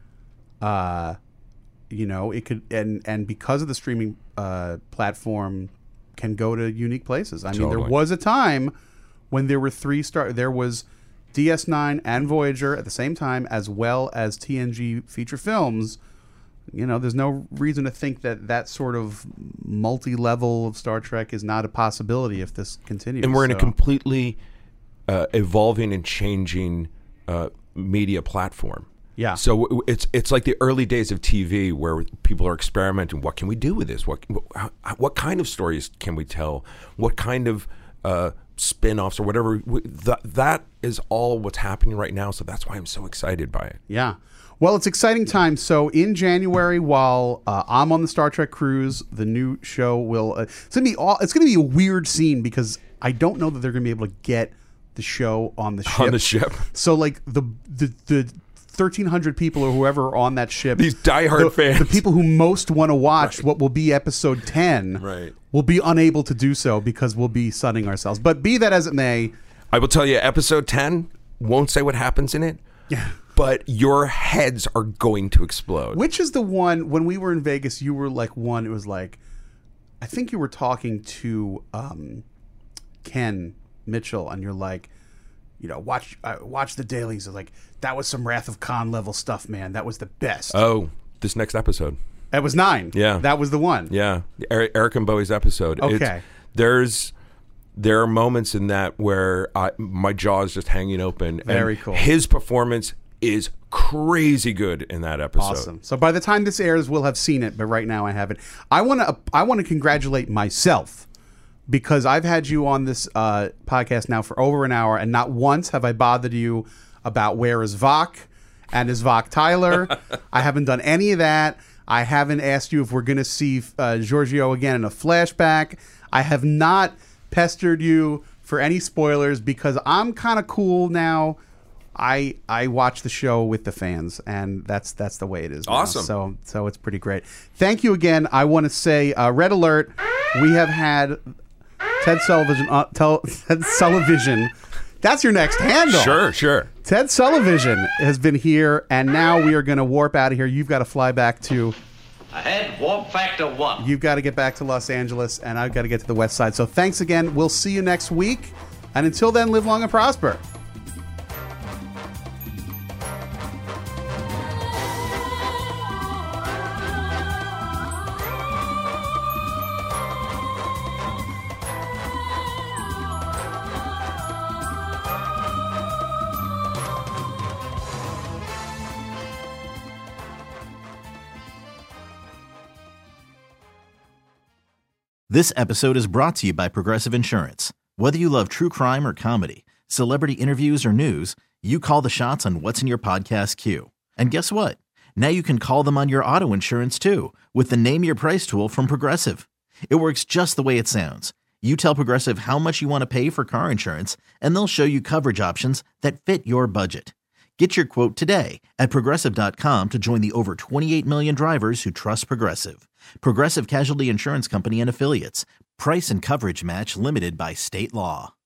It could, and because of the streaming platform, can go to unique places. I mean, there was a time when there were there was DS9 and Voyager at the same time, as well as TNG feature films. There's no reason to think that sort of multi-level of Star Trek is not a possibility if this continues. And we're in a completely evolving and changing media platform. Yeah. So it's like the early days of TV where people are experimenting. What can we do with this? What kind of stories can we tell? What kind of spin-offs or whatever? That is all what's happening right now. So that's why I'm so excited by it. Yeah. Well, it's exciting times. So in January, while I'm on the Star Trek cruise, the new show will. It's gonna be a weird scene because I don't know that they're gonna be able to get the show on the ship. On the ship. So like the 1,300 people or whoever are on that ship, these diehard fans, the people who most want to watch what will be episode 10, will be unable to do so because we'll be sunning ourselves. But be that as it may, I will tell you, episode 10 won't say what happens in it. Yeah. But your heads are going to explode. Which is the one, when we were in Vegas, you were like one, it was like, I think you were talking to Ken Mitchell, and you're like, watch the dailies. Like, that was some Wrath of Khan level stuff, man. That was the best. Oh, this next episode. That was 9. Yeah. That was the one. Yeah. Eric and Bowie's episode. Okay. There are moments in that where my jaw is just hanging open. Very and cool. His performance is crazy good in that episode. Awesome. So by the time this airs, we'll have seen it, but right now I haven't. I want to congratulate myself because I've had you on this podcast now for over an hour, and not once have I bothered you about where is Vok and is Vok Tyler. I haven't done any of that. I haven't asked you if we're going to see Giorgio again in a flashback. I have not pestered you for any spoilers because I'm kind of cool now. I watch the show with the fans, and that's the way it is now. Awesome. So it's pretty great. Thank you again. I want to say, Red Alert, we have had Ted Sullivan. That's your next handle. Sure. Ted Sullivan has been here, and now we are going to warp out of here. You've got to fly back to... Ahead, warp factor 1. You've got to get back to Los Angeles, and I've got to get to the West Side. So thanks again. We'll see you next week. And until then, live long and prosper. This episode is brought to you by Progressive Insurance. Whether you love true crime or comedy, celebrity interviews or news, you call the shots on what's in your podcast queue. And guess what? Now you can call them on your auto insurance too with the Name Your Price tool from Progressive. It works just the way it sounds. You tell Progressive how much you want to pay for car insurance, and they'll show you coverage options that fit your budget. Get your quote today at Progressive.com to join the over 28 million drivers who trust Progressive. Progressive Casualty Insurance Company and Affiliates. Price and coverage match limited by state law.